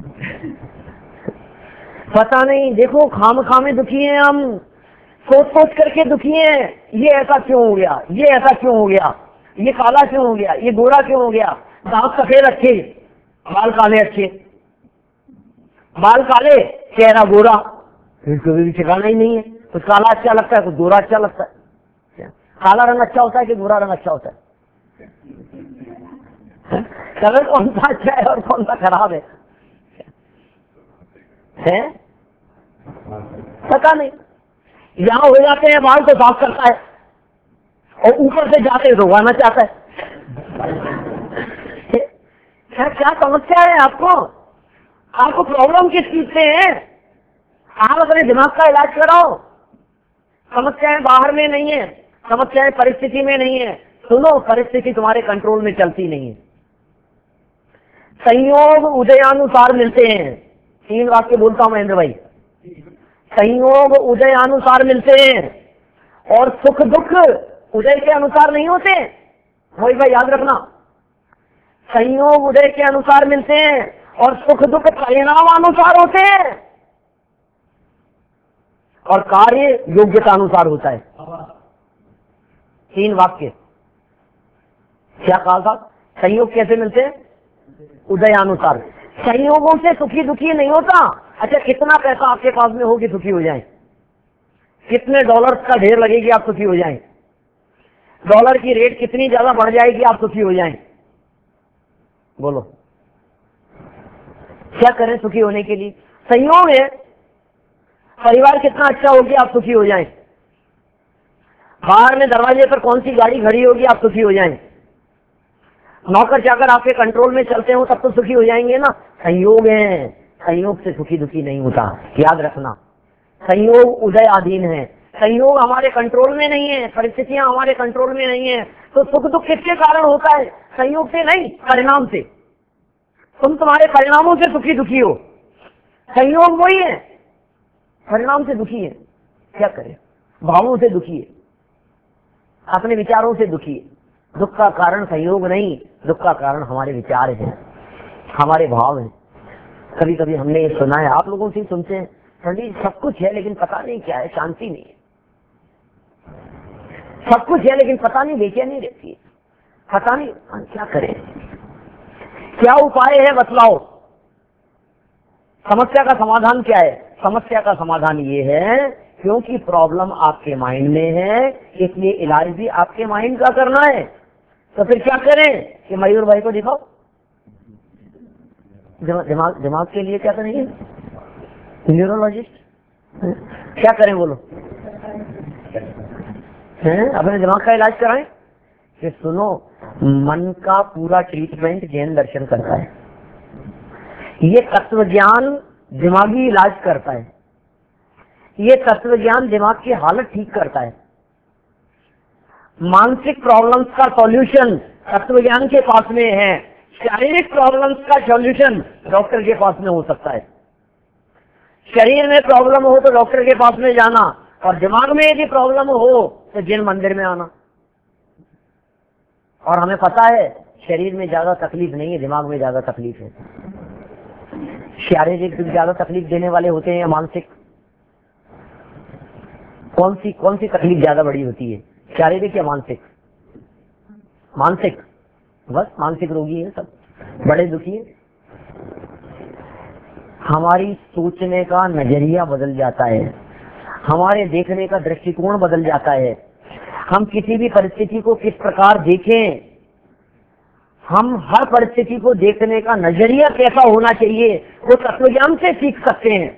पता नहीं। देखो खाम खामे दुखी हैं हम, सोच सोच करके दुखी हैं, ये ऐसा क्यों हो गया, ये ऐसा क्यों हो गया, ये काला क्यों हो गया, ये गोरा क्यों हो गया, दांत सफेद अच्छे, बाल काले अच्छे, बाल काले चेहरा गोरा, कभी भी ठिकाना ही नहीं है। कुछ काला अच्छा लगता है, कुछ गोरा अच्छा लगता है। काला रंग अच्छा होता है कि गोरा रंग अच्छा होता है? कलर कौन सा अच्छा है और कौन सा खराब है, है? पता नहीं। यहाँ हो जाते हैं बाल तो साफ करता है, और ऊपर से जाते तो धोवाना चाहता है। क्या क्या समस्या है आपको? आपको प्रॉब्लम किस चीज से है? आप अपने दिमाग का इलाज कराओ। समस्याएं बाहर में नहीं है, समस्याएं परिस्थिति में नहीं है। सुनो, परिस्थिति तुम्हारे कंट्रोल में चलती नहीं है। संयोग उदयानुसार मिलते हैं। तीन वाक्य बोलता हूं महेंद्र भाई। संयोग उदयानुसार मिलते हैं, और सुख दुख उदय के अनुसार नहीं होते। वही भाई याद रखना, संयोग उदय के अनुसार मिलते हैं और सुख दुख परिणाम अनुसार होते हैं, और कार्य योग्यता अनुसार होता है। तीन वाक्य क्या कहा था? संयोग कैसे मिलते हैं? उदयानुसार। संयोगों से सुखी दुखी नहीं होता। अच्छा कितना पैसा आपके पास में हो कि सुखी हो जाए? कितने डॉलर्स का ढेर लगेगी आप सुखी हो जाएं? डॉलर की रेट कितनी ज्यादा बढ़ जाएगी आप सुखी हो जाएं? बोलो क्या करें सुखी होने के लिए? संयोग है। परिवार कितना अच्छा होगी आप सुखी हो जाएं? बाहर में दरवाजे पर कौन सी गाड़ी खड़ी होगी आप सुखी हो जाएं? नौकर चाकर आपके कंट्रोल में चलते हो तब तो सुखी हो जाएंगे ना। संयोग है, संयोग से सुखी दुखी नहीं होता, याद रखना। संयोग उदय अधीन है, संयोग हमारे कंट्रोल में नहीं है, परिस्थितियां हमारे कंट्रोल में नहीं है। तो सुख दुख किसके कारण होता है? संयोग से नहीं, परिणाम से। तुम तुम्हारे परिणामों से सुखी दुखी हो, संयोग वही है, परिणाम से दुखी है। क्या करें? भावों से दुखी है, अपने विचारों से दुखी है। दुख का कारण संयोग नहीं, दुख का कारण हमारे विचार हैं, हमारे भाव हैं। कभी कभी हमने ये सुना है, आप लोगों से सुनते हैं, पंडित सब कुछ है लेकिन पता नहीं क्या है, शांति नहीं है। सब कुछ है लेकिन पता नहीं बेचैनी रहती है, पता नहीं क्या करें, क्या उपाय है बतलाओ। समस्या का समाधान क्या है? समस्या का समाधान ये है, क्योंकि प्रॉब्लम आपके माइंड में है, इसलिए इलाज भी आपके माइंड का करना है। तो फिर क्या करें कि मयूर भाई को दिखाओ। दिमाग दिमाग के लिए क्या करेंगे? न्यूरोलॉजिस्ट। क्या करें बोलो? हैं? अपने दिमाग का इलाज कराएं। कि सुनो, मन का पूरा ट्रीटमेंट जैन दर्शन करता है। ये तत्व ज्ञान दिमागी इलाज करता है। ये तत्व ज्ञान दिमाग की हालत ठीक करता है। मानसिक प्रॉब्लम्स का सॉल्यूशन तत्व ज्ञान के पास में है, शारीरिक प्रॉब्लम्स का सॉल्यूशन डॉक्टर के पास में हो सकता है। शरीर में प्रॉब्लम हो तो डॉक्टर के पास में जाना, और दिमाग में यदि प्रॉब्लम हो तो जिन मंदिर में आना। और हमें पता है शरीर में ज्यादा तकलीफ नहीं है, दिमाग में ज्यादा तकलीफ है। शारीरिक ज्यादा तकलीफ देने वाले होते हैं या मानसिक? कौन सी कौन सी तकलीफ ज्यादा बड़ी होती है, शारीरिक या मानसिक? मानसिक। बस मानसिक रोगी है सब, बड़े दुखी है। हमारी सोचने का नजरिया बदल जाता है, हमारे देखने का दृष्टिकोण बदल जाता है। हम किसी भी परिस्थिति को किस प्रकार देखें, हम हर परिस्थिति को देखने का नजरिया कैसा होना चाहिए वो तत्वज्ञान से सीख सकते हैं।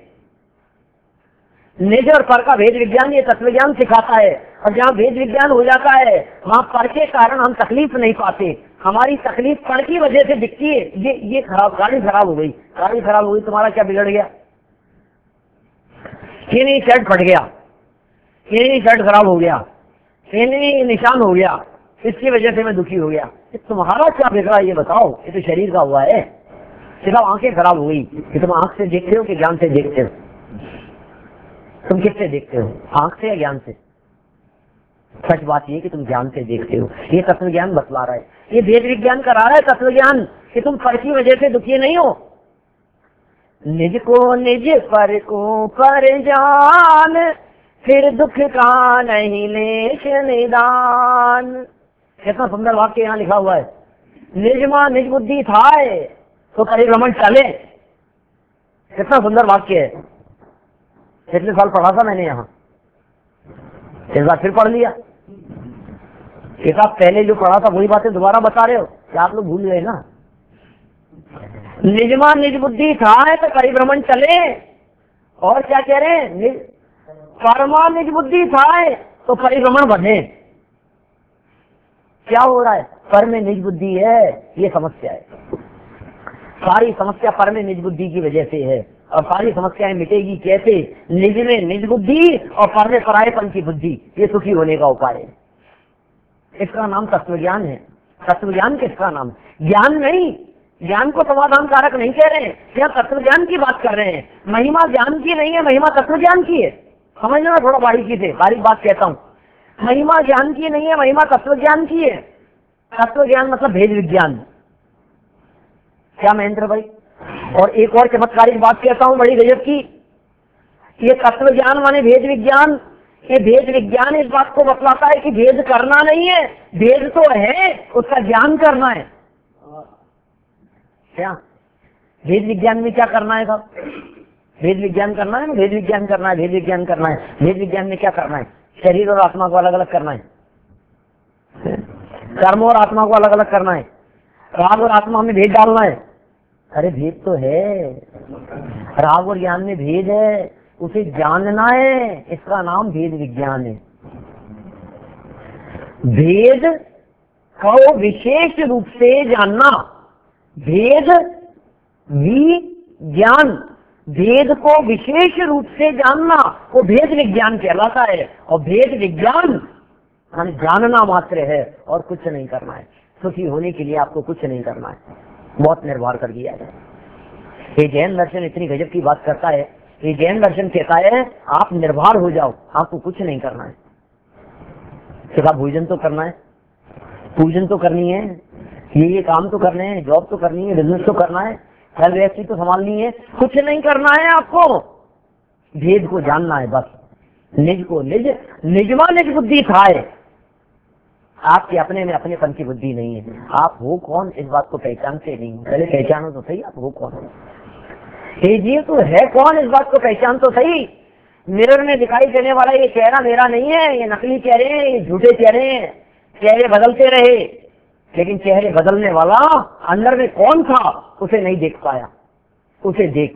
निज और पर का भेद विज्ञान ये तत्वज्ञान सिखाता है, और जहाँ भेद विज्ञान हो जाता है वहाँ पर के कारण हम तकलीफ नहीं पाते। हमारी तकलीफ पर की वजह से दिखती है। ये ये खराब गाड़ी खराब हो गई, गाड़ी खराब हो गई, तुम्हारा क्या बिगड़ गया? ये नहीं शर्ट फट गया, ये नहीं शर्ट खराब हो गया, ये नहीं निशान हो गया, इसकी वजह से मैं दुखी हो गया। तुम्हारा क्या बिगड़ा ये बताओ? ये तो शरीर का हुआ है। सिर्फ आंखें खराब हो गई कि तुम आंख से देखते हो कि ज्ञान से देखते हो? तुम किससे देखते हो, आंख से या ज्ञान से? सच बात ये कि तुम ज्ञान से देखते हो। ये तत्व ज्ञान बतला रहा है, ये वेद विज्ञान करा रहा है तत्व ज्ञान कि तुम पर की वजह से दुखी नहीं हो। निज को निज पर को पर जान, फिर दुख का नहीं लेश निदान। कितना सुंदर वाक्य यहाँ लिखा हुआ है। निज मां निज बुद्धि थाए तो परिभ्रमण चले। कितना सुंदर वाक्य है। कितने साल पढ़ा था मैंने यहाँ, इस बार फिर पढ़ लिया। एक आप पहले जो पढ़ा था वही बातें दोबारा बता रहे हो, क्या आप लोग भूल गए ना? निजमा निज बुद्धि था है तो परिभ्रमण चले। और क्या कह रहे हैं? निज परमा निज बुद्धि था है तो परिभ्रमण बढ़े। क्या हो रहा है? पर में निज बुद्धि है, ये समस्या है। सारी समस्या पर में निज बुद्धि की वजह से है, और सारी समस्याएं मिटेगी कैसे? निज में निज बुद्धि और पर में परायपन की बुद्धि, ये सुखी होने का उपाय है। इसका नाम तत्वज्ञान है। तत्वज्ञान किसका नाम? ज्ञान नहीं, ज्ञान को समाधान कारक नहीं कह रहे हैं, यहाँ तत्वज्ञान की बात कर रहे हैं। महिमा ज्ञान की नहीं है, महिमा तत्वज्ञान की है। समझ लो, थोड़ा बारीकी से बारीक बात कहता हूँ। महिमा ज्ञान की नहीं है, महिमा तत्वज्ञान की है। तत्वज्ञान मतलब भेद विज्ञान। क्या महेंद्र भाई? और एक और चमत्कारिक बात कहता हूँ बड़ी गजब की। ये तत्व ज्ञान माने भेद विज्ञान। ये भेद विज्ञान इस बात को बतलाता है कि भेद करना नहीं है, भेद तो है, उसका ज्ञान करना है। क्या भेद विज्ञान में क्या करना है साहब? भेद विज्ञान करना है ना, भेद विज्ञान करना है, भेद विज्ञान करना है। भेद विज्ञान में क्या करना है? शरीर और आत्मा को अलग अलग करना है, कर्म और आत्मा को अलग अलग करना है, राग और आत्मा में भेद डालना है। अरे भेद तो है, राग और ज्ञान में भेद है, उसे जानना है, इसका नाम भेद विज्ञान है। भेद को विशेष रूप से जानना, भेद विज्ञान, भेद को विशेष रूप से जानना वो भेद विज्ञान कहलाता है। और भेद विज्ञान हम जानना मात्र है और कुछ नहीं करना है। सुखी होने के लिए आपको कुछ नहीं करना है, बहुत निर्भर कर दिया है। ये जैन दर्शन इतनी गजब की बात करता है। ये जैन दर्शन कहता है आप निर्भर हो जाओ, आपको कुछ नहीं करना है। सिर्फ भोजन तो करना है, पूजन तो करनी है, ये ये काम तो करने हैं, जॉब तो करनी है, बिजनेस तो करना है, हेल्थ व्यवस्था तो संभालनी है, कुछ नहीं करना है आपको। भेद को जानना है बस। निज को निज, निजमा निज बुद्धि था। आपके अपने में अपनेपन की बुद्धि नहीं है। आप हो कौन इस बात को पहचानते नहीं। पहले पहचानो तो सही आप हो कौन। ये तो है कौन इस बात को पहचान तो सही। मिरर में दिखाई देने वाला ये चेहरा मेरा नहीं है, ये नकली चेहरे हैं, ये झूठे चेहरे हैं। चेहरे बदलते रहे, लेकिन चेहरे बदलने वाला अंदर में कौन था उसे नहीं देख पाया। उसे देख,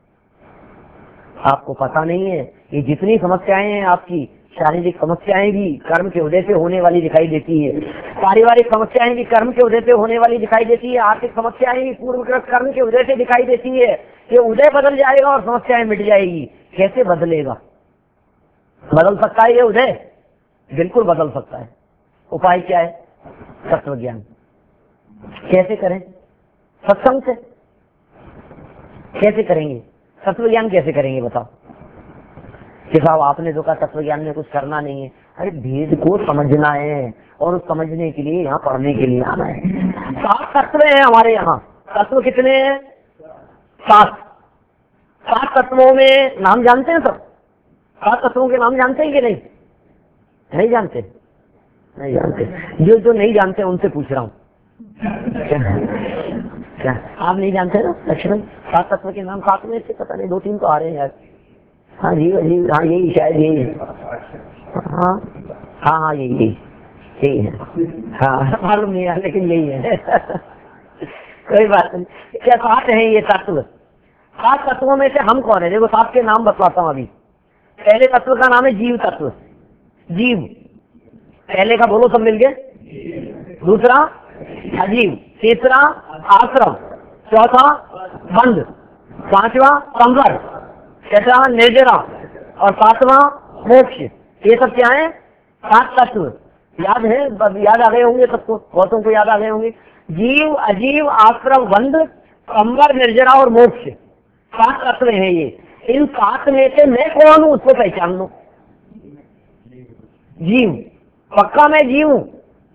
आपको पता नहीं है। ये जितनी समस्याएं हैं आपकी, शारीरिक समस्याएं भी कर्म के उदय से होने वाली दिखाई देती है, पारिवारिक समस्याएं भी कर्म के उदय से होने वाली दिखाई देती है, आर्थिक समस्याएं भी पूर्वकृत कर्म के उदय से दिखाई देती है। ये उदय बदल जाएगा और समस्याएं मिट जाएगी। कैसे बदलेगा? बदल सकता है ये उदय? बिल्कुल बदल सकता है। उपाय क्या है? तत्व ज्ञान। कैसे करें? सत्संग से। कैसे करेंगे? तत्व ज्ञान कैसे करेंगे बताओ कि साहब आपने तो कहा तत्व ज्ञान में कुछ करना नहीं है। अरे भेद को समझना है और उस समझने के लिए यहाँ पढ़ने के लिए आना है। सात तत्व हैं हमारे यहाँ। तत्व कितने हैं? सात। सात तत्वों में नाम जानते हैं सब? सात तत्वों के नाम जानते हैं कि नहीं? नहीं जानते? नहीं जानते। जो जो नहीं जानते उनसे पूछ रहा हूँ। क्या क्या आप नहीं जानते ना लक्ष्मण? सात तत्व के नाम सात में से पता नहीं दो तीन तो आ रहे हैं यार। हाँ जी जी हाँ यही शायद यही है। हाँ हाँ हाँ यही यही यही है। हाँ मालूम नहीं है लेकिन यही है। कोई बात नहीं। क्या सात है ये तत्व? सात तत्वों में से हम कौन है? देखो सात के नाम बतलाता हूँ अभी। पहले तत्व का नाम है जीव तत्व। जीव पहले का बोलो सब मिलके। दूसरा अजीव, तीसरा आश्रम, चौथा बंद, पांचवा संवर, छठा निर्जरा और सातवां मोक्ष। ये सब क्या है? सात तत्व। याद है? याद आ गए होंगे सबको, बहुतों को याद आ गए होंगे। जीव, अजीव, आश्रम, बंद, संवर, निर्जरा और मोक्ष, सात तत्व हैं ये। इन सात में से मैं कौन हूँ उसको पहचान लो। जीव, पक्का मैं जीव हूँ।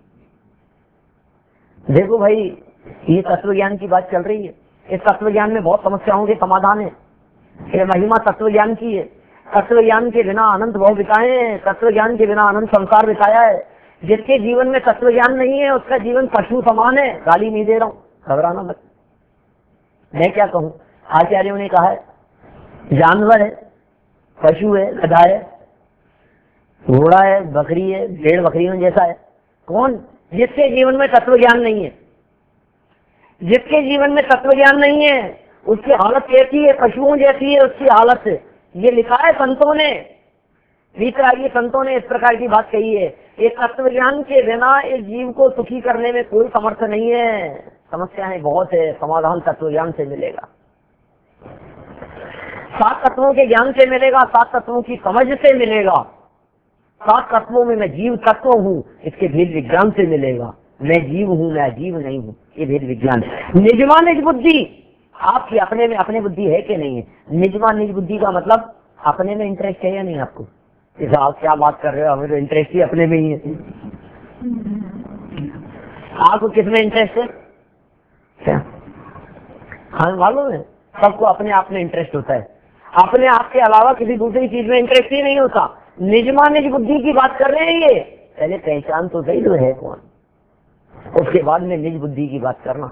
देखो भाई ये तत्व ज्ञान की बात चल रही है। इस तत्व ज्ञान में बहुत समस्याओं के समाधान है। ये महिमा तत्व ज्ञान की है। तत्व ज्ञान के बिना अनंत भव बिताए हैं। तत्व ज्ञान के बिना अनंत संसार बिताया है। जिसके जीवन में तत्व ज्ञान नहीं है उसका जीवन पशु समान है। गाली नहीं दे रहा हूँ, घबराना मत। मैं क्या कहूँ, आचार्यों ने कहा है जानवर है, पशु है, गधा है, घोड़ा है, बकरी है, भेड़ बकरियों जैसा है। कौन? जिसके जीवन में तत्व ज्ञान नहीं है। जिसके जीवन में तत्व ज्ञान नहीं है उसकी हालत कैसी है? पशुओं जैसी है उसकी हालत। ये लिखा है संतों ने, वीतरागी संतों ने इस प्रकार की बात कही है। ये तत्व ज्ञान के बिना इस जीव को सुखी करने में कोई समर्थ नहीं है। समस्याएं बहुत है, समाधान तत्व ज्ञान से मिलेगा। सात तत्वों के ज्ञान से मिलेगा, सात तत्वों की समझ से मिलेगा। सात तत्वों में मैं जीव तत्व हूँ इसके भेद विज्ञान से मिलेगा। मैं जीव हूँ, मैं अजीव नहीं हूँ, ये भेद विज्ञान। निजमा निज बुद्धि, आपकी अपने में अपने बुद्धि है कि नहीं है? निजमा निज बुद्धि का मतलब अपने में इंटरेस्ट है या नहीं आपको? इस आप क्या बात कर रहे हो, हमें तो इंटरेस्ट ही अपने में ही है। आपको किसमें इंटरेस्ट है? क्या हाँ मालूम है? सबको अपने आप में इंटरेस्ट होता है। अपने आप के अलावा किसी दूसरी चीज में इंटरेस्ट ही नहीं होता। निजमा निज बुद्धि की बात कर रहे हैं ये। पहले पहचान तो सही तो है कौन, उसके बाद में निज बुद्धि की बात करना।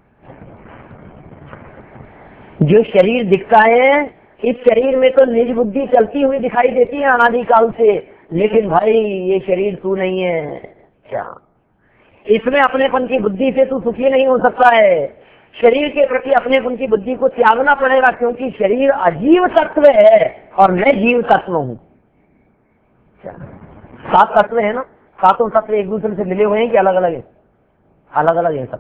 जो शरीर दिखता है इस शरीर में तो निज बुद्धि चलती हुई दिखाई देती है अनादिकाल से। लेकिन भाई ये शरीर तू नहीं है। क्या इसमें अपनेपन की बुद्धि से तू सुखी नहीं हो सकता है। शरीर के प्रति अपनेपन की बुद्धि को त्यागना पड़ेगा, क्योंकि शरीर अजीव तत्व है और मैं जीव तत्व हूँ। सात तत्व है ना, सातों तत्व एक दूसरे से मिले हुए हैं कि अलग अलग है? अलग अलग है सब।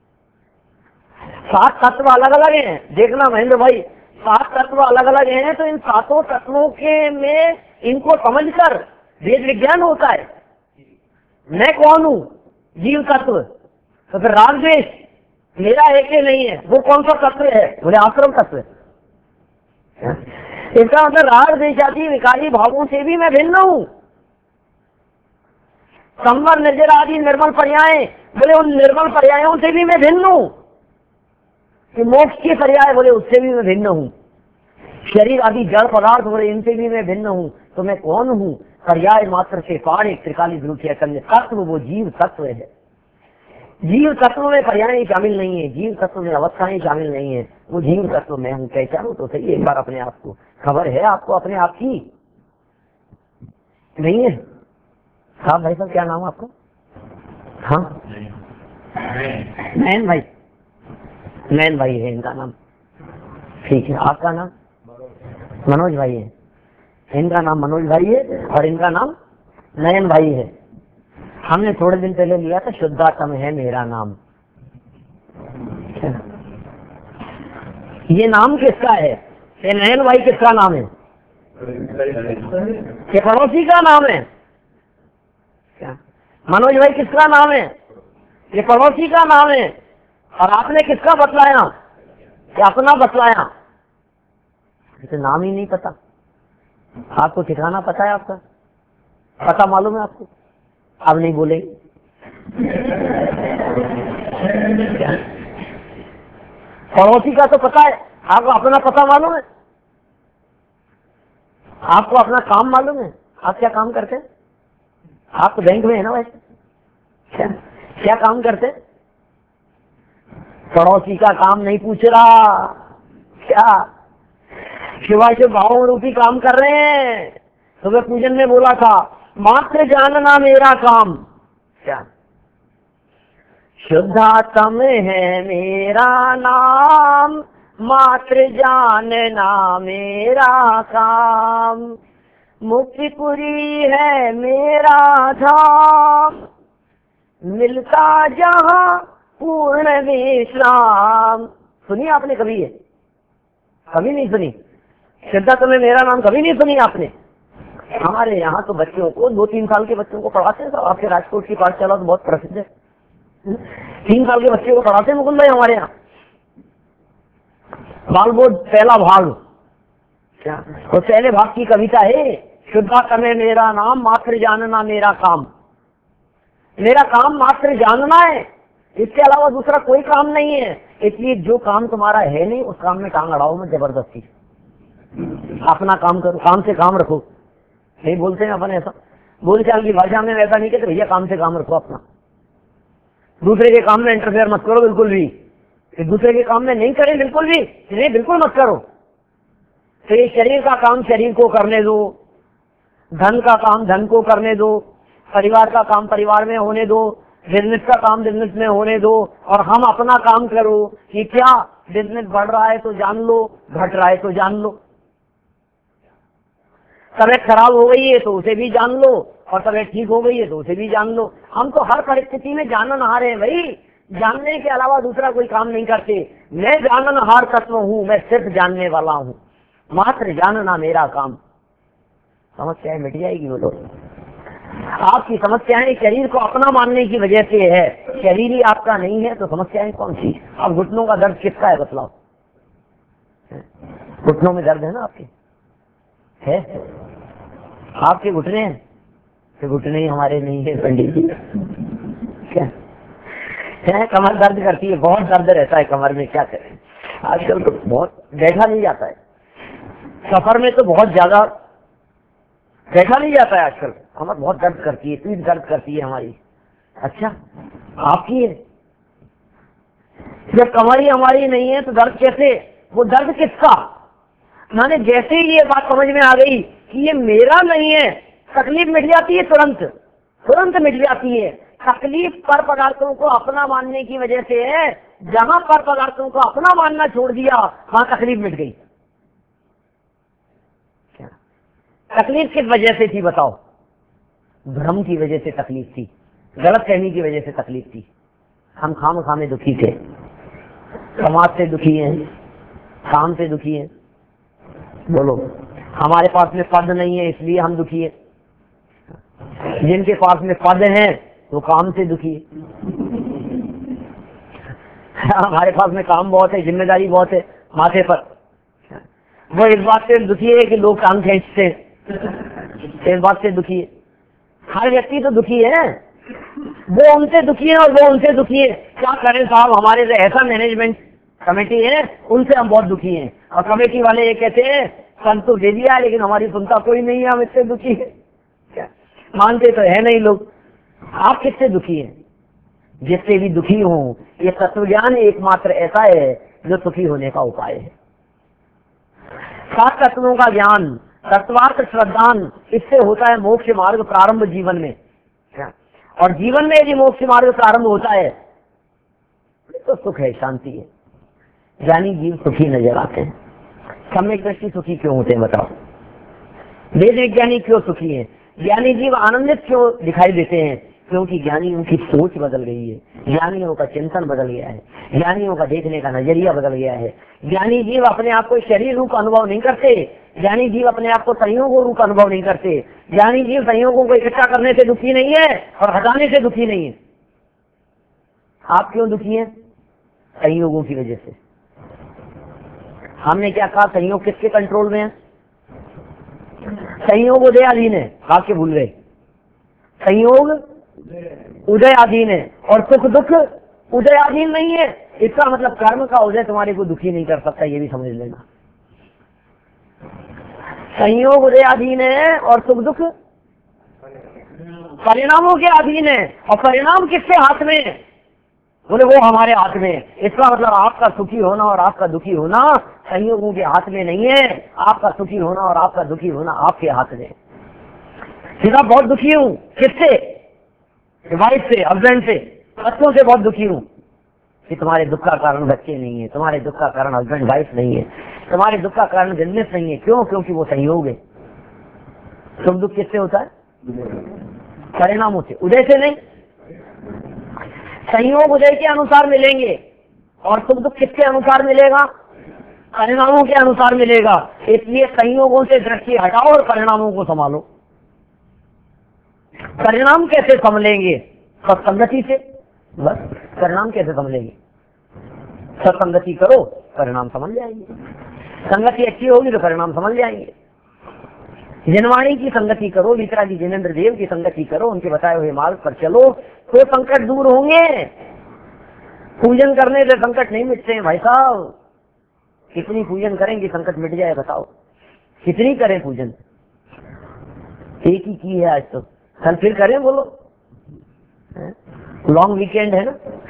सात तत्व अलग अलग हैं। देखना महेंद्र भाई, सात तत्व अलग अलग हैं तो इन सातों तत्वों के में इनको समझकर वेद विज्ञान होता है। मैं कौन हूँ? जीव तत्व। तो फिर राग द्वेष मेरा है कि नहीं है? वो कौन सा तत्व है? बोले आश्रम तत्व। इसका मतलब राग द्वेष आदि विकारी भावों से भी मैं भिन्न हूँ। संवर, निर्जरा आदि निर्मल पर्याय, बोले उन निर्मल पर्यायों से भी मैं भिन्न हूँ। कि मोक्ष के पर्याय, बोले उससे भी मैं भिन्न हूँ। शरीर आदि जड़ पदार्थ, बोले इनसे भी मैं भिन्न हूँ। तो मैं कौन हूँ? पर्याय मात्र से पार एक त्रिकाली ध्रुव तत्व, वो जीव तत्व है। जीव तत्व में पर्याय शामिल नहीं है, जीव तत्व में अवस्थाएं शामिल नहीं है। वो जीव तत्व में हूँ। पहचानो तो सही एक बार अपने आप को। खबर है आपको अपने आप की? नहीं है? हाँ भाई साहब क्या नाम है आपका? हाँ नयन भाई। नयन भाई है इनका नाम। ठीक है, आपका नाम? मनोज भाई है। इनका नाम मनोज भाई है और इनका नाम नयन भाई है। हमने थोड़े दिन पहले लिया था शुद्धात्म है मेरा नाम। ये नाम किसका है? ये नयन भाई किसका नाम है? ये पड़ोसी का नाम है। क्या मनोज भाई किसका नाम है? ये पड़ोसी का नाम है। और आपने किसका बतलाया? ये अपना बतलाया। इसे नाम ही नहीं पता। आपको ठिकाना पता है? आपका पता मालूम है आपको? अब नहीं बोले। पड़ोसी का तो पता है, आपको अपना पता मालूम है? आपको अपना काम मालूम है? आप क्या काम करते हैं? आप तो बैंक में है ना वैसे। क्या क्या काम करते हैं? पड़ोसी का काम नहीं पूछ रहा, क्या शिवा शिव भाव रूपी काम कर रहे हैं। सुबह तो पूजन में बोला था, मात्र जानना मेरा काम। क्या शुद्धात्म है मेरा नाम, मात्र जानना मेरा काम, मुक्तिपुरी है मेरा धाम, मिलता जहां पूर्ण विश्राम। सुनी आपने कभी? है कभी नहीं सुनी? शुद्धात्म है मेरा नाम कभी नहीं सुनी आपने? हमारे यहाँ तो बच्चों को, दो तीन साल के बच्चों को पढ़ाते हैं। तो आपके राजकोट की पाठशाला तो बहुत प्रसिद्ध है। तीन साल के बच्चे को पढ़ाते हैं मुकुंद भाई हमारे यहाँ। बालबोध पहला भाग, क्या तो पहले भाग की कविता है, शुद्धात्म है मेरा नाम, मात्र जानना मेरा काम। मेरा काम मात्र जानना है, इसके अलावा दूसरा कोई काम नहीं है। इसलिए जो काम तुम्हारा है नहीं, उस काम में टांग अड़ाओ मत जबरदस्ती। अपना काम करो, काम से काम रखो। नहीं बोलते हैं अपन ऐसा, बोलचाल की भाषा में ऐसा नहीं कहते, भैया काम से काम रखो अपना। दूसरे के काम में इंटरफेयर मत करो बिल्कुल भी। दूसरे के काम में नहीं करें बिल्कुल भी, नहीं बिल्कुल मत करो। तो ये शरीर का काम शरीर को करने दो, धन का काम धन को करने दो, परिवार का काम परिवार में होने दो, बिजनेस का काम बिजनेस में होने दो, और हम अपना काम करो कि क्या बिजनेस बढ़ रहा है तो जान लो, घट रहा है तो जान लो। तबीयत खराब हो गई है तो उसे भी जान लो, और तबीयत ठीक हो गई है तो उसे भी जान लो। हम तो हर परिस्थिति में जाननहार हैं भाई, जानने के अलावा दूसरा कोई काम नहीं करते। मैं जाननहार तत्व हूँ, मैं सिर्फ जानने वाला हूँ, मात्र जानना मेरा काम। समस्याएं मिट जाएगी। वो तो आपकी समस्याएं शरीर को अपना मानने की वजह से है, शरीर ही आपका नहीं है तो समस्याएं कौन सी? अब घुटनों का दर्द किसका है बतलाओ? घुटनों में दर्द है ना आपके? है आपके घुटने हैं तो घुटने ही हमारे नहीं है पंडित जी। क्या है? कमर दर्द करती है, बहुत दर्द रहता है कमर में, क्या करें आजकल तो बहुत बैठा नहीं जाता है। सफर में तो बहुत ज्यादा बैठा नहीं जाता है आजकल। कमर बहुत दर्द करती है, पीठ दर्द करती है हमारी। अच्छा आपकी है? जब कमर ही हमारी नहीं है तो दर्द कैसे? वो दर्द किसका? मैंने जैसे ही ये बात समझ में आ गई कि ये मेरा नहीं है, तकलीफ मिट जाती है, तुरंत तुरंत मिट जाती है। तकलीफ पर पदार्थों को अपना मानने की वजह से है। जहां पर पदार्थों को अपना मानना छोड़ दिया वहां तकलीफ मिट गई। क्या तकलीफ किस वजह से थी बताओ? भ्रम की वजह से तकलीफ थी, गलत फहमी की वजह से तकलीफ थी। हम खाम खामे दुखी थे, समाज से दुखी हैं, काम से दुखी हैं। बोलो, हमारे पास में पद नहीं है इसलिए हम दुखी है। जिनके पास में पद है वो काम से दुखी है। हमारे पास में काम बहुत है, जिम्मेदारी बहुत है माथे पर, वो इस बात से दुखी है कि लोग काम खींचते, इस बात से दुखी है। हर व्यक्ति तो दुखी है, वो उनसे दुखी है और वो उनसे दुखी है। क्या करें साहब, हमारे ऐसा मैनेजमेंट कमेटी है, उनसे हम बहुत दुखी हैं। और कमेटी वाले ये कहते हैं सन तो दे दिया लेकिन हमारी सुनता कोई नहीं है, हम इससे दुखी है। क्या मानते तो है नहीं लोग। आप किससे दुखी हैं? जिससे भी दुखी हो। ये तत्वज्ञान एकमात्र ऐसा है जो सुखी होने का उपाय है। सात तत्वों का ज्ञान, तत्वार्थ श्रद्धान, इससे होता है मोक्ष मार्ग प्रारंभ जीवन में। क्या और जीवन में यदि मोक्ष मार्ग प्रारंभ होता है तो सुख है, शांति है। ज्ञानी जीव सुखी नजर आते हैं। सम्यक दृष्टि सुखी क्यों होते हैं बताओ? वेद विज्ञानी क्यों सुखी हैं? ज्ञानी जीव आनंदित क्यों दिखाई देते हैं? क्योंकि ज्ञानियों की सोच बदल गई है, ज्ञानियों का चिंतन बदल गया है, ज्ञानियों का देखने का नजरिया बदल गया है। ज्ञानी जीव अपने आप को शरीर रूप अनुभव नहीं करते, ज्ञानी जीव अपने आप को संयोगों रूप अनुभव नहीं करते। ज्ञानी जीव संयोगों को इकट्ठा करने से दुखी नहीं है और हटाने से दुखी नहीं है। आप क्यों दुखी हैं? संयोगों की वजह से। हमने क्या कहा, संयोग किसके कंट्रोल में है? संयोग उदयाधीन है, वाक्य भूल गए। संयोग उदयाधीन है और सुख दुख उदयाधीन नहीं है। इसका मतलब कर्म का उदय तुम्हारे को दुखी नहीं कर सकता, ये भी समझ लेना। संयोग उदयाधीन है और सुख दुख परिणामों के अधीन है। और परिणाम किसके हाथ में है? बोले वो हमारे हाथ में। इसका मतलब आपका सुखी होना और आपका दुखी होना संयोगों के हाथ में नहीं है, आपका सुखी होना और आपका दुखी होना आपके हाथ में। सीधा बहुत दुखी हूँ, किससे? वाइफ से, हस्बैंड से, बच्चों से बहुत दुखी हूँ कि तुम्हारे दुख का कारण बच्चे नहीं है, तुम्हारे दुख का कारण हस्बैंड वाइफ नहीं है, तुम्हारे दुख का कारण बिजनेस नहीं है। क्यों? क्योंकि वो संयोग है। सुख दुख किससे होता है? परिणामों से, उदय से नहीं। संयोग उदय के अनुसार मिलेंगे और सुख दुख किसके अनुसार मिलेगा? परिणामों के अनुसार मिलेगा। इसलिए संयोगों से दृष्टि हटाओ और परिणामों को संभालो। परिणाम कैसे संभलेंगे? सत्संगति से। बस परिणाम कैसे संभलेंगे? सत्संगति करो, परिणाम समझ जाएंगे। संगति अच्छी होगी तो परिणाम समझ जाएंगे। जिनवाणी की संगति करो, वितरागी जिनेंद्र देव की संगति करो, उनके बताए हुए मार्ग पर चलो तो संकट दूर होंगे। पूजन करने से संकट नहीं मिटते हैं भाई साहब। कितनी पूजन करेंगे संकट मिट जाए? बताओ कितनी करें पूजन? एक ही की है आज तो, कल फिर करें? बोलो, लॉन्ग वीकेंड है ना,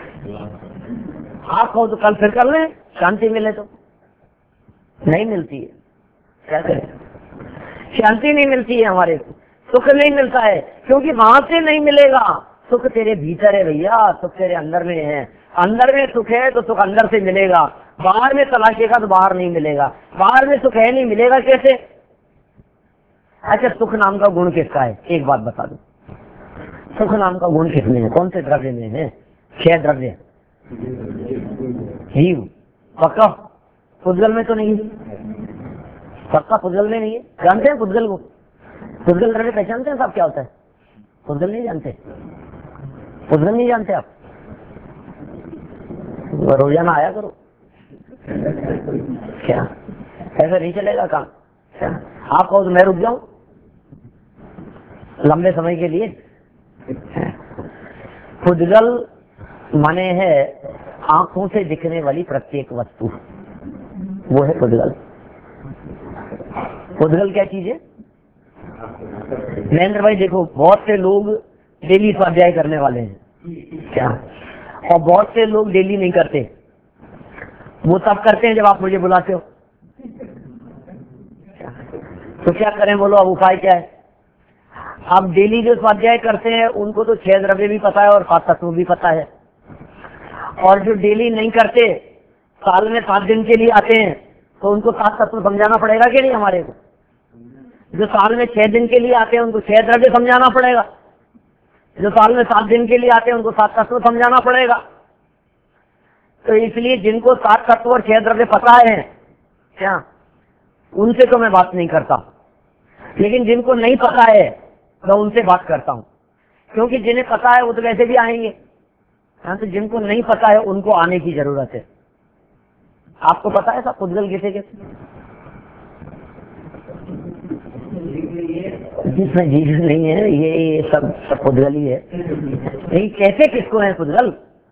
आप कहो तो कल फिर कर लें, शांति मिले तो। नहीं मिलती है, क्या करें? शांति नहीं मिलती है, हमारे सुख नहीं मिलता है, क्योंकि वहां से नहीं मिलेगा। सुख तेरे भीतर है भैया, सुख तेरे अंदर में है। अंदर में सुख है तो सुख अंदर से मिलेगा, बाहर में तलाशेगा तो बाहर नहीं मिलेगा। बाहर में सुख है नहीं, मिलेगा कैसे? अच्छा, सुख नाम का गुण किसका है? एक बात बता दो, सुख नाम का गुण किसमें है? कौन से द्रव्य में है? छह द्रव्य। जीव पक्का, पुद्गल में तो नहीं है। पक्का पुद्गल में नहीं है। जानते हैं पुद्गल को? पुद्गल द्रव्य पहचानते हैं साहब क्या होता है? पुद्गल नहीं जानते? पुद्गल नहीं जानते आप? रोजाना आया करो। क्या ऐसा नहीं चलेगा काम? क्या आप कहो तो मैं रुक जाऊं लंबे समय के लिए? पुद्गल माने है आंखों से दिखने वाली प्रत्येक वस्तु, वो है पुद्गल। पुद्गल क्या चीज है? महेंद्र भाई देखो, बहुत से लोग डेली स्वाध्याय करने वाले हैं क्या, और बहुत से लोग डेली नहीं करते। वो तब करते हैं जब आप मुझे बुलाते हो। तो क्या करें बोलो, अब उपाय क्या है? आप डेली जो स्वाध्याय करते हैं उनको तो छह द्रव्य भी पता है और सात तत्व भी पता है, और जो डेली नहीं करते, साल में सात दिन के लिए आते हैं, तो उनको सात तत्व समझाना पड़ेगा कि नहीं? हमारे को जो साल में छह दिन के लिए आते हैं उनको छह द्रव्य समझाना पड़ेगा, जो साल में सात दिन के लिए आते हैं उनको सात तत्व समझाना पड़ेगा। तो इसलिए जिनको सात तत्व और छह द्रव्य पता है क्या, उनसे तो मैं बात नहीं करता, लेकिन जिनको नहीं पता है तो उनसे बात करता हूँ, क्योंकि जिन्हें पता है वो तो वैसे भी आएंगे। हाँ, तो जिनको नहीं पता है उनको आने की जरूरत है। आपको पता है सब पुद्गल किसे कहते? जिसमें जीव नहीं है, ये, ये सब सब पुद्गल ही है। नहीं, कैसे किसको है पुद्गल?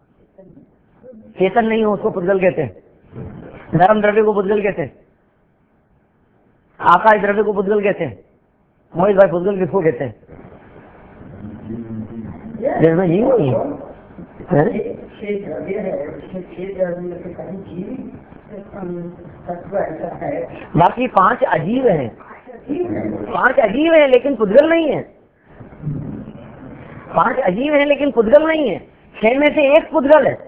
चेतन नहीं हो उसको पुद्गल कहते हैं। धर्म द्रव्य को पुद्गल कहते हैं, आकाश द्रव्य को पुद्गल कहते हैं। मोहित भाई पुद्गल किसको कहते हैं? जिसमें जीव नहीं है। बाकी पांच अजीब हैं, पांच अजीब हैं लेकिन पुद्गल नहीं है। पांच अजीब हैं लेकिन पुद्गल नहीं है। छह में से एक पुद्गल है।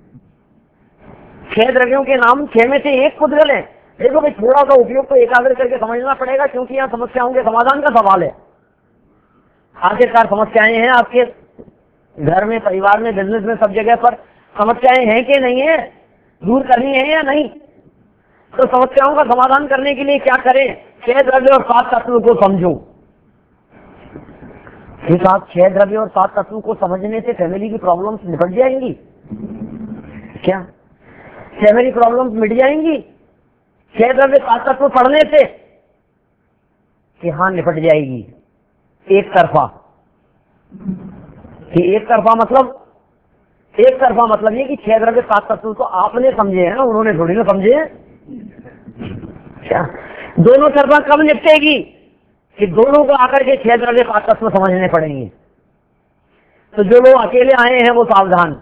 छह द्रव्यों के नाम, छह में से एक पुद्गल है। देखो भाई, थोड़ा सा उपयोग तो एकाग्र करके समझना पड़ेगा, क्योंकि यहाँ समस्याओं के समाधान का सवाल है। आखिरकार समस्याएं हैं आपके घर में, परिवार में, बिजनेस में, सब जगह पर समस्याएं हैं कि नहीं है? दूर करनी है या नहीं? तो समस्याओं का समाधान करने के लिए क्या करें? छह द्रव्य और सात तत्व को समझो। इस आप छह द्रव्य और सात तत्व को समझने से फैमिली की प्रॉब्लम्स निपट जाएंगी क्या? फैमिली प्रॉब्लम्स मिट जाएंगी? छह द्रव्य सात तत्व पढ़ने से कि हाँ निपट जाएगी एक तरफा। कि एक तरफा मतलब एक तरफा मतलब ये कि छह द्रव्य सात तत्व तो आपने समझे हैं ना, उन्होंने थोड़ी ना समझे। क्या दोनों तरफा कब निपटेगी कि दोनों को आकर के छह द्रव्य सात तत्व समझने पड़ेंगे। तो जो लोग अकेले आए हैं वो सावधान,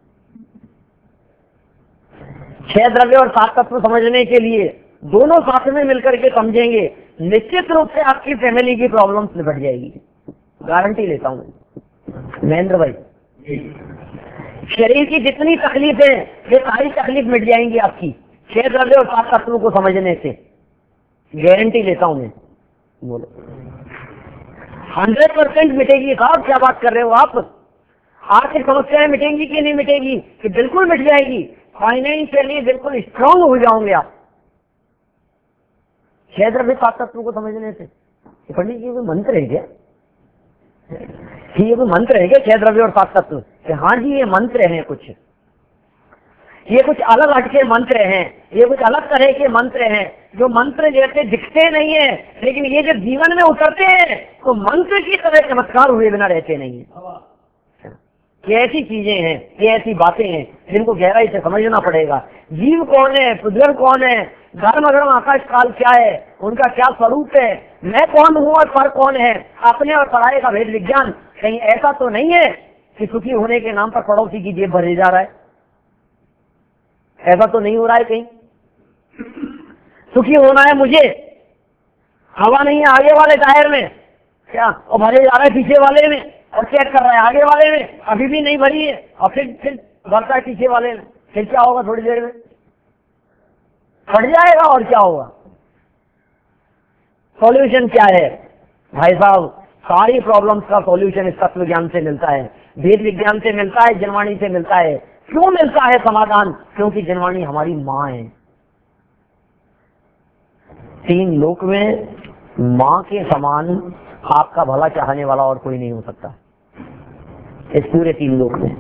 छह द्रव्य और सात तत्व समझने के लिए दोनों साथ में मिलकर के समझेंगे, निश्चित रूप से आपकी फैमिली की प्रॉब्लम्स निपट जाएगी, गारंटी लेता हूं महेंद्र भाई। शरीर की जितनी तकलीफें ये सारी तकलीफ मिट जाएंगी आपकी छह द्रव्य और सात तत्वों को समझने से, गारंटी लेता हूं मैं। बोलो हंड्रेड परसेंट मिटेगी साहब, क्या बात कर रहे हो आप। आर्थिक समस्याएं मिटेंगी कि नहीं मिटेगी? कि बिल्कुल मिट जाएगी। फाइनेंशियली बिल्कुल स्ट्रांग हो जाओगे आप छह द्रव्य सात तत्वों को समझने से। पंडित जी कोई मंत्र है क्या? ये कोई मंत्र है क्या छह द्रव्य और सात तत्व? हाँ जी ये मंत्र हैं, कुछ ये कुछ अलग हटके मंत्र हैं, ये कुछ अलग तरह के मंत्र हैं जो मंत्र जैसे दिखते नहीं है, लेकिन ये जब जीवन में उतरते हैं तो मंत्र की तरह चमत्कार हुए बिना रहते नहीं है। ये ऐसी चीजें हैं, ये ऐसी बातें हैं जिनको गहराई से समझना पड़ेगा। जीव कौन है, पुद्गल कौन है, धर्म अधर्म आकाश काल क्या है, उनका क्या स्वरूप है, मैं कौन हूँ और पर कौन है, अपने और पराये का भेद विज्ञान। कहीं ऐसा तो नहीं है कि सुखी होने के नाम पर पड़ोसी की जेब भरे जा रहा है? ऐसा तो नहीं हो रहा है कहीं? सुखी होना है मुझे, हवा नहीं है आगे वाले टायर में क्या, और भरे जा रहा है पीछे वाले में, और चेक कर रहा है आगे वाले में अभी भी नहीं भरी है, और फिर फिर भरता है पीछे वाले में। फिर क्या होगा? थोड़ी देर में फट जाएगा। और क्या होगा? सॉल्यूशन क्या है भाई साहब? सारी प्रॉब्लम्स का सॉल्यूशन इस तत्व ज्ञान से मिलता है, वेद विज्ञान से मिलता है, जनवाणी से मिलता है। क्यों मिलता है समाधान? क्योंकि जनवाणी हमारी माँ है। तीन लोक में माँ के समान आपका भला चाहने वाला और कोई नहीं हो सकता इस पूरे तीन लोक में।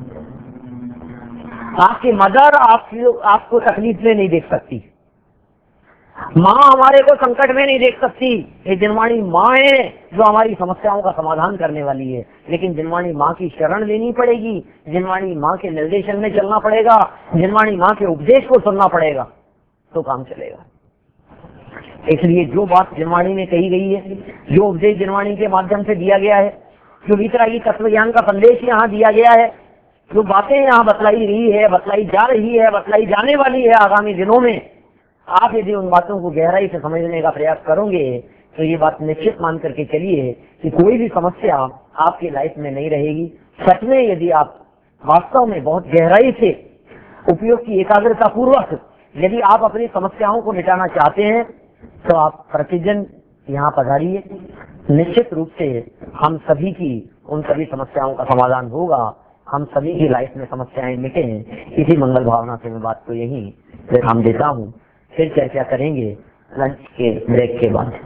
आपकी मदर आपकी आपको तकलीफ में नहीं देख सकती, माँ हमारे को संकट में नहीं देख सकती। ये जनवाणी माँ है जो हमारी समस्याओं का समाधान करने वाली है। लेकिन जनवाणी माँ की शरण लेनी पड़ेगी, जनवाणी माँ के निर्देशन में चलना पड़ेगा, जनवाणी माँ के उपदेश को सुनना पड़ेगा, तो काम चलेगा। इसलिए जो बात जनवाणी में कही गई है, जो उपदेश जनवाणी के माध्यम से दिया गया है, जो वितरागी तत्व ज्ञान का संदेश यहाँ दिया गया है, जो बातें यहाँ बतलाई रही है, बतलाई जा रही है, बतलाई जाने वाली है आगामी दिनों में, आप यदि उन बातों को गहराई से समझने का प्रयास करोगे तो ये बात निश्चित मान करके चलिए कि कोई भी समस्या आपकी लाइफ में नहीं रहेगी। सच में यदि आप वास्तव में बहुत गहराई से उपयोग की एकाग्रता पूर्वक यदि आप अपनी समस्याओं को मिटाना चाहते हैं तो आप प्रतिदिन यहाँ पधारिए। निश्चित रूप से हम सभी की उन सभी समस्याओं का समाधान होगा, हम सभी की लाइफ में समस्याएं मिटे। इसी मंगल भावना से मैं बात को यही विराम देता हूँ। फिर चर्चा करेंगे लंच के ब्रेक के बाद।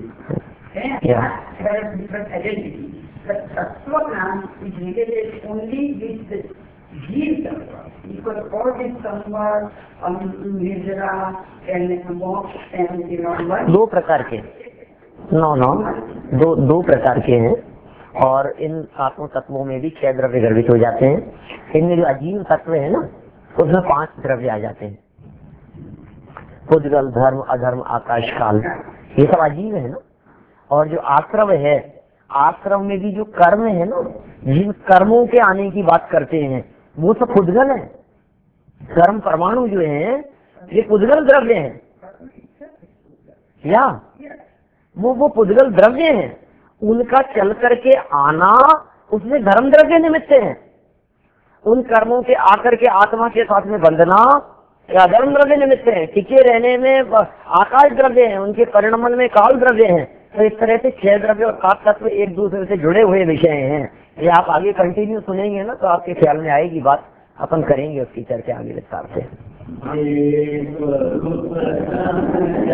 दो प्रकार के नो नो दो दो प्रकार के हैं, और इन आत्म तत्वों में भी छह द्रव्य गर्भित हो जाते हैं। इनमें जो अजीव तत्व है ना, उसमें पांच द्रव्य आ जाते हैं। पुद्गल, धर्म, अधर्म, आकाश काल, ये सब अजीब है ना। और जो आश्रव है, आश्रव में भी जो कर्म है ना, जिन कर्मों के आने की बात करते हैं वो सब पुद्गल है। कर्म परमाणु जो है ये पुद्गल द्रव्य है, या वो वो पुद्गल द्रव्य है। उनका चल करके आना उसमें धर्म द्रव्य निमित्त है। उन कर्मों के आकर के आत्मा के साथ में बंधना या धर्म द्रव्य निमित्त है। टिके रहने में आकाश द्रव्य है, उनके परिणमन में काल द्रव्य है। तो इस तरह से छह द्रव्य और सात तत्व एक दूसरे से जुड़े हुए विषय हैं। ये आप आगे कंटिन्यू सुनेंगे ना तो आपके ख्याल में आएगी बात, अपन करेंगे उसकी चर्चा आगे विस्तार से।